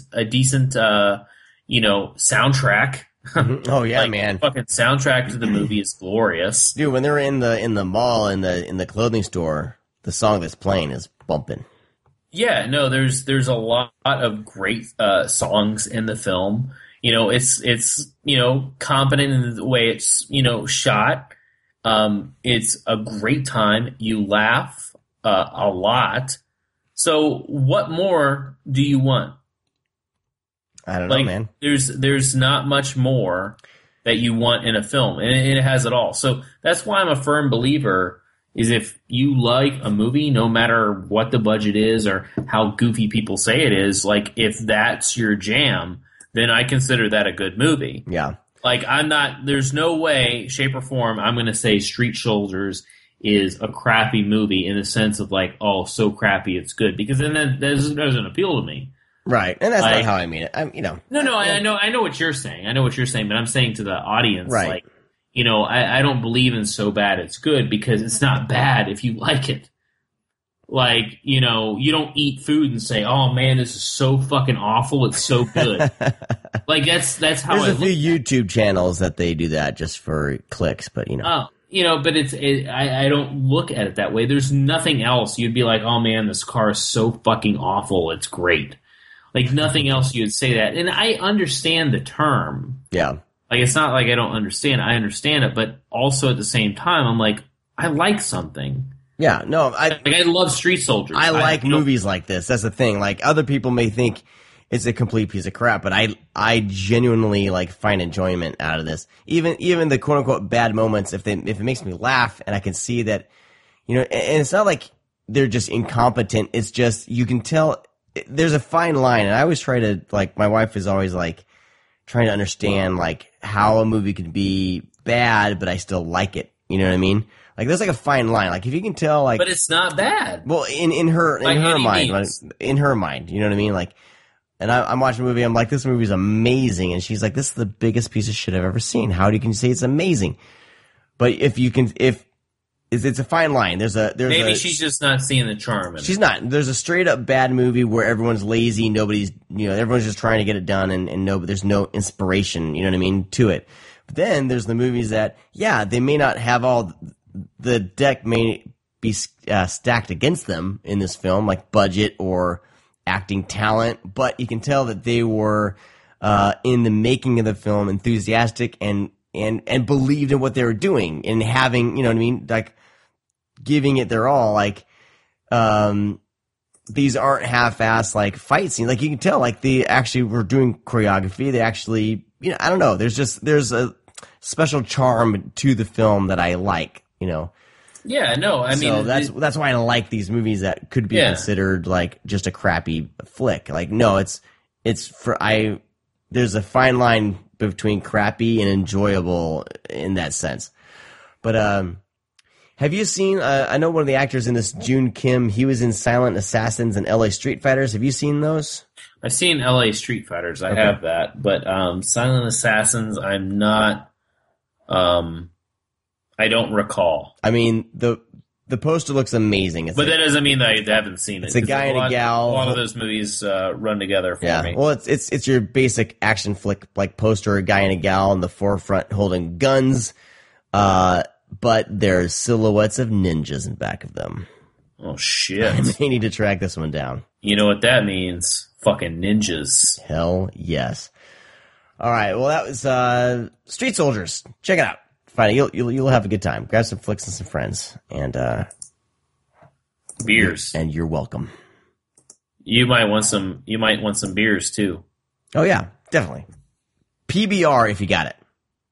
soundtrack. Oh yeah, man! Fucking soundtrack to the movie is glorious, dude. When they're in the mall in the clothing store, the song that's playing is bumping. Yeah, no, there's a lot of great songs in the film. It's competent in the way it's shot. It's a great time. You laugh a lot. So what more do you want? I don't know, man. There's not much more that you want in a film, and it has it all. So that's why I'm a firm believer, is if you like a movie, no matter what the budget is or how goofy people say it is, like, if that's your jam, then I consider that a good movie. Yeah. Like, there's no way, shape, or form I'm going to say Street Soldiers is a crappy movie in the sense of like, oh, so crappy it's good, because then that doesn't appeal to me. Right, and that's not how I mean it. No, I know what you're saying. I know what you're saying, but I'm saying to the audience, right. Like, I don't believe in so bad it's good, because it's not bad if you like it. Like, you don't eat food and say, oh man, this is so fucking awful, it's so good. Like, that's how There's a few YouTube channels that they do that just for clicks, but Oh, but I don't look at it that way. There's nothing else you'd be like, oh man, this car is so fucking awful. It's great. Like nothing else you'd say that. And I understand the term. Yeah. Like it's not like I don't understand. I understand it, but also at the same time, I'm like, I like something. Yeah, no, I love Street Soldiers. I like movies like this. That's the thing. Like other people may think it's a complete piece of crap, but I genuinely like find enjoyment out of this. Even the quote unquote bad moments, if it makes me laugh and I can see that, and it's not like they're just incompetent. It's just you can tell there's a fine line, and I always try to like. My wife is always like trying to understand like how a movie could be bad, but I still like it. You know what I mean? Like there's like a fine line. Like if you can tell, like, but it's not bad. Well, in her mind, you know what I mean? Like, and I'm watching a movie. I'm like, this movie's amazing, and she's like, this is the biggest piece of shit I've ever seen. How can you say it's amazing? But if it's a fine line. Maybe she's just not seeing the charm in it. She's not. There's a straight up bad movie where everyone's lazy, everyone's just trying to get it done, and there's no inspiration, you know what I mean, to it. But then there's the movies that, they may not have all the deck may be stacked against them in this film, like budget or acting talent, but you can tell that they were in the making of the film enthusiastic and believed in what they were doing and having, you know what I mean, like giving it their all. Like these aren't half-assed like fight scenes. Like you can tell, like they actually were doing choreography. They actually, I don't know. There's a special charm to the film that I like. Yeah, no, I mean, so that's why I like these movies that could be considered like just a crappy flick. Like, no, there's a fine line between crappy and enjoyable in that sense. But have you seen? I know one of the actors in this, June Kim. He was in Silent Assassins and L.A. Street Fighters. Have you seen those? I've seen L.A. Street Fighters. I have that, but Silent Assassins, I'm not. I don't recall. I mean, the poster looks amazing. But that doesn't mean that I haven't seen it. It's a guy and a gal. A lot of those movies run together for me. Well, it's your basic action flick like poster, a guy and a gal in the forefront holding guns, but there's silhouettes of ninjas in back of them. Oh, shit. I may need to track this one down. You know what that means? Fucking ninjas. Hell yes. All right, well, that was Street Soldiers. Check it out. Find it. You'll have a good time. Grab some flicks and some friends, and beers. And you're welcome. You might want some beers too. Oh yeah, definitely. PBR if you got it.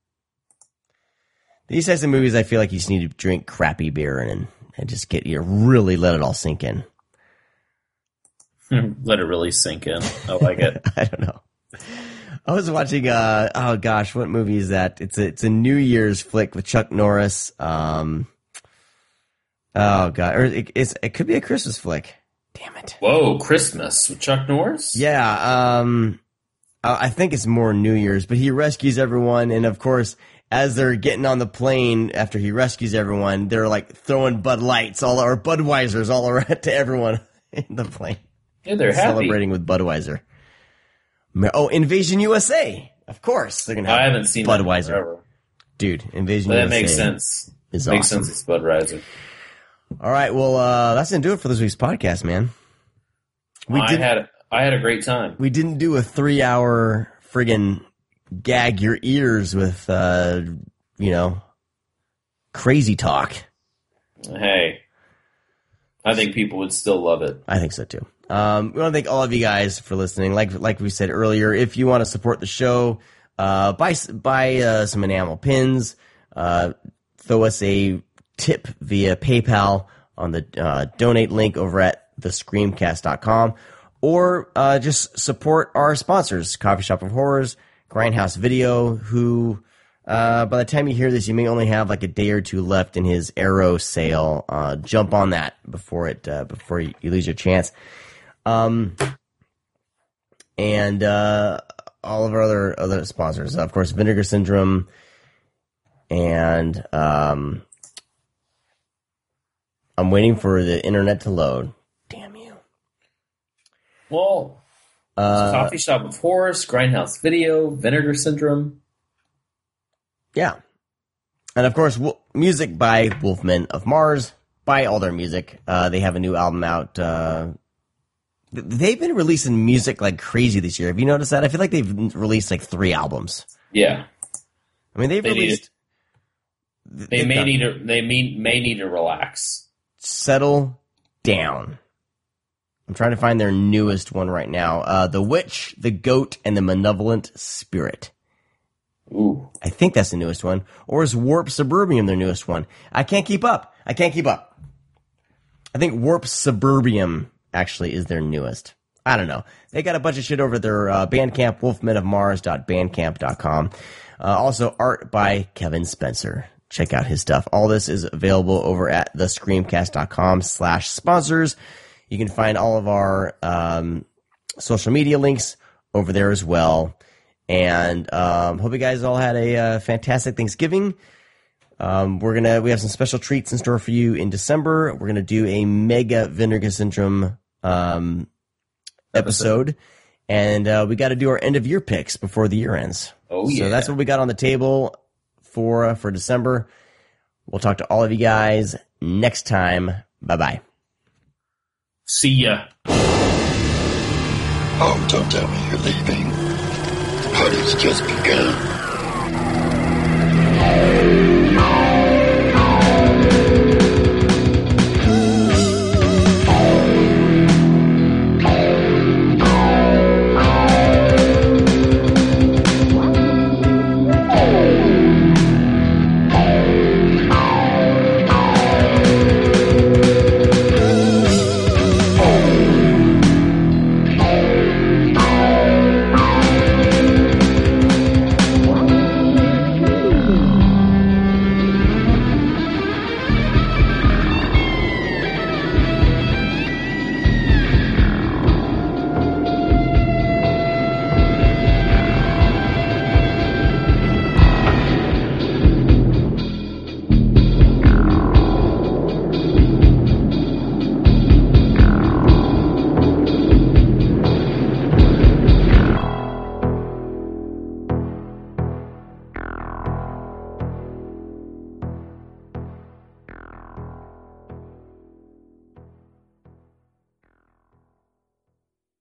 These types of movies, I feel like you just need to drink crappy beer and just really let it all sink in. Let it really sink in. I like it. I don't know. I was watching, oh gosh, what movie is that? It's a New Year's flick with Chuck Norris. Oh god, or it could be a Christmas flick. Damn it. Whoa, Christmas with Chuck Norris? Yeah, I think it's more New Year's, but he rescues everyone, and of course, as they're getting on the plane after he rescues everyone, they're like throwing Bud Lights or Budweisers all around to everyone in the plane. Yeah, they're celebrating with Budweiser. Oh, Invasion USA. Of course. They're going to have I haven't seen Budweiser. Dude, Invasion USA. That makes sense. Makes awesome. sense it's Budweiser. All right. Well, that's going to do it for this week's podcast, man. I had a great time. We didn't do a 3-hour friggin' gag your ears with, crazy talk. Hey, I think people would still love it. I think so too. We want to thank all of you guys for listening. Like we said earlier, if you want to support the show, buy some enamel pins, throw us a tip via PayPal on the donate link over at thescreamcast.com, or just support our sponsors, Coffee Shop of Horrors, Grindhouse Video, who by the time you hear this, you may only have like a day or two left in his Arrow sale. Jump on that before you lose your chance. And all of our other sponsors, of course, Vinegar Syndrome, and I'm waiting for the internet to load. Damn you! Well, Coffee Shop of Horrors, Grindhouse Video, Vinegar Syndrome. Yeah, And of course, music by Wolfmen of Mars. Buy all their music. They have a new album out. They've been releasing music like crazy this year. Have you noticed that? I feel like they've released like 3 albums. Yeah. I mean, they may need to relax. Settle down. I'm trying to find their newest one right now. The Witch, the Goat, and the Malevolent Spirit. Ooh. I think that's the newest one. Or is Warp Suburbium their newest one? I can't keep up. I think Warp Suburbium actually is their newest. I don't know. They got a bunch of shit over their Bandcamp, wolfmenofmars.bandcamp.com. Also, art by Kevin Spencer. Check out his stuff. All this is available over at thescreamcast.com/sponsors. You can find all of our social media links over there as well. And hope you guys all had a fantastic Thanksgiving. We have some special treats in store for you in December. We're gonna do a mega Vinegar Syndrome episode, and we got to do our end of year picks before the year ends. Oh yeah! So that's what we got on the table for December. We'll talk to all of you guys next time. Bye bye. See ya. Oh, don't tell me you're leaving. The party's just begun.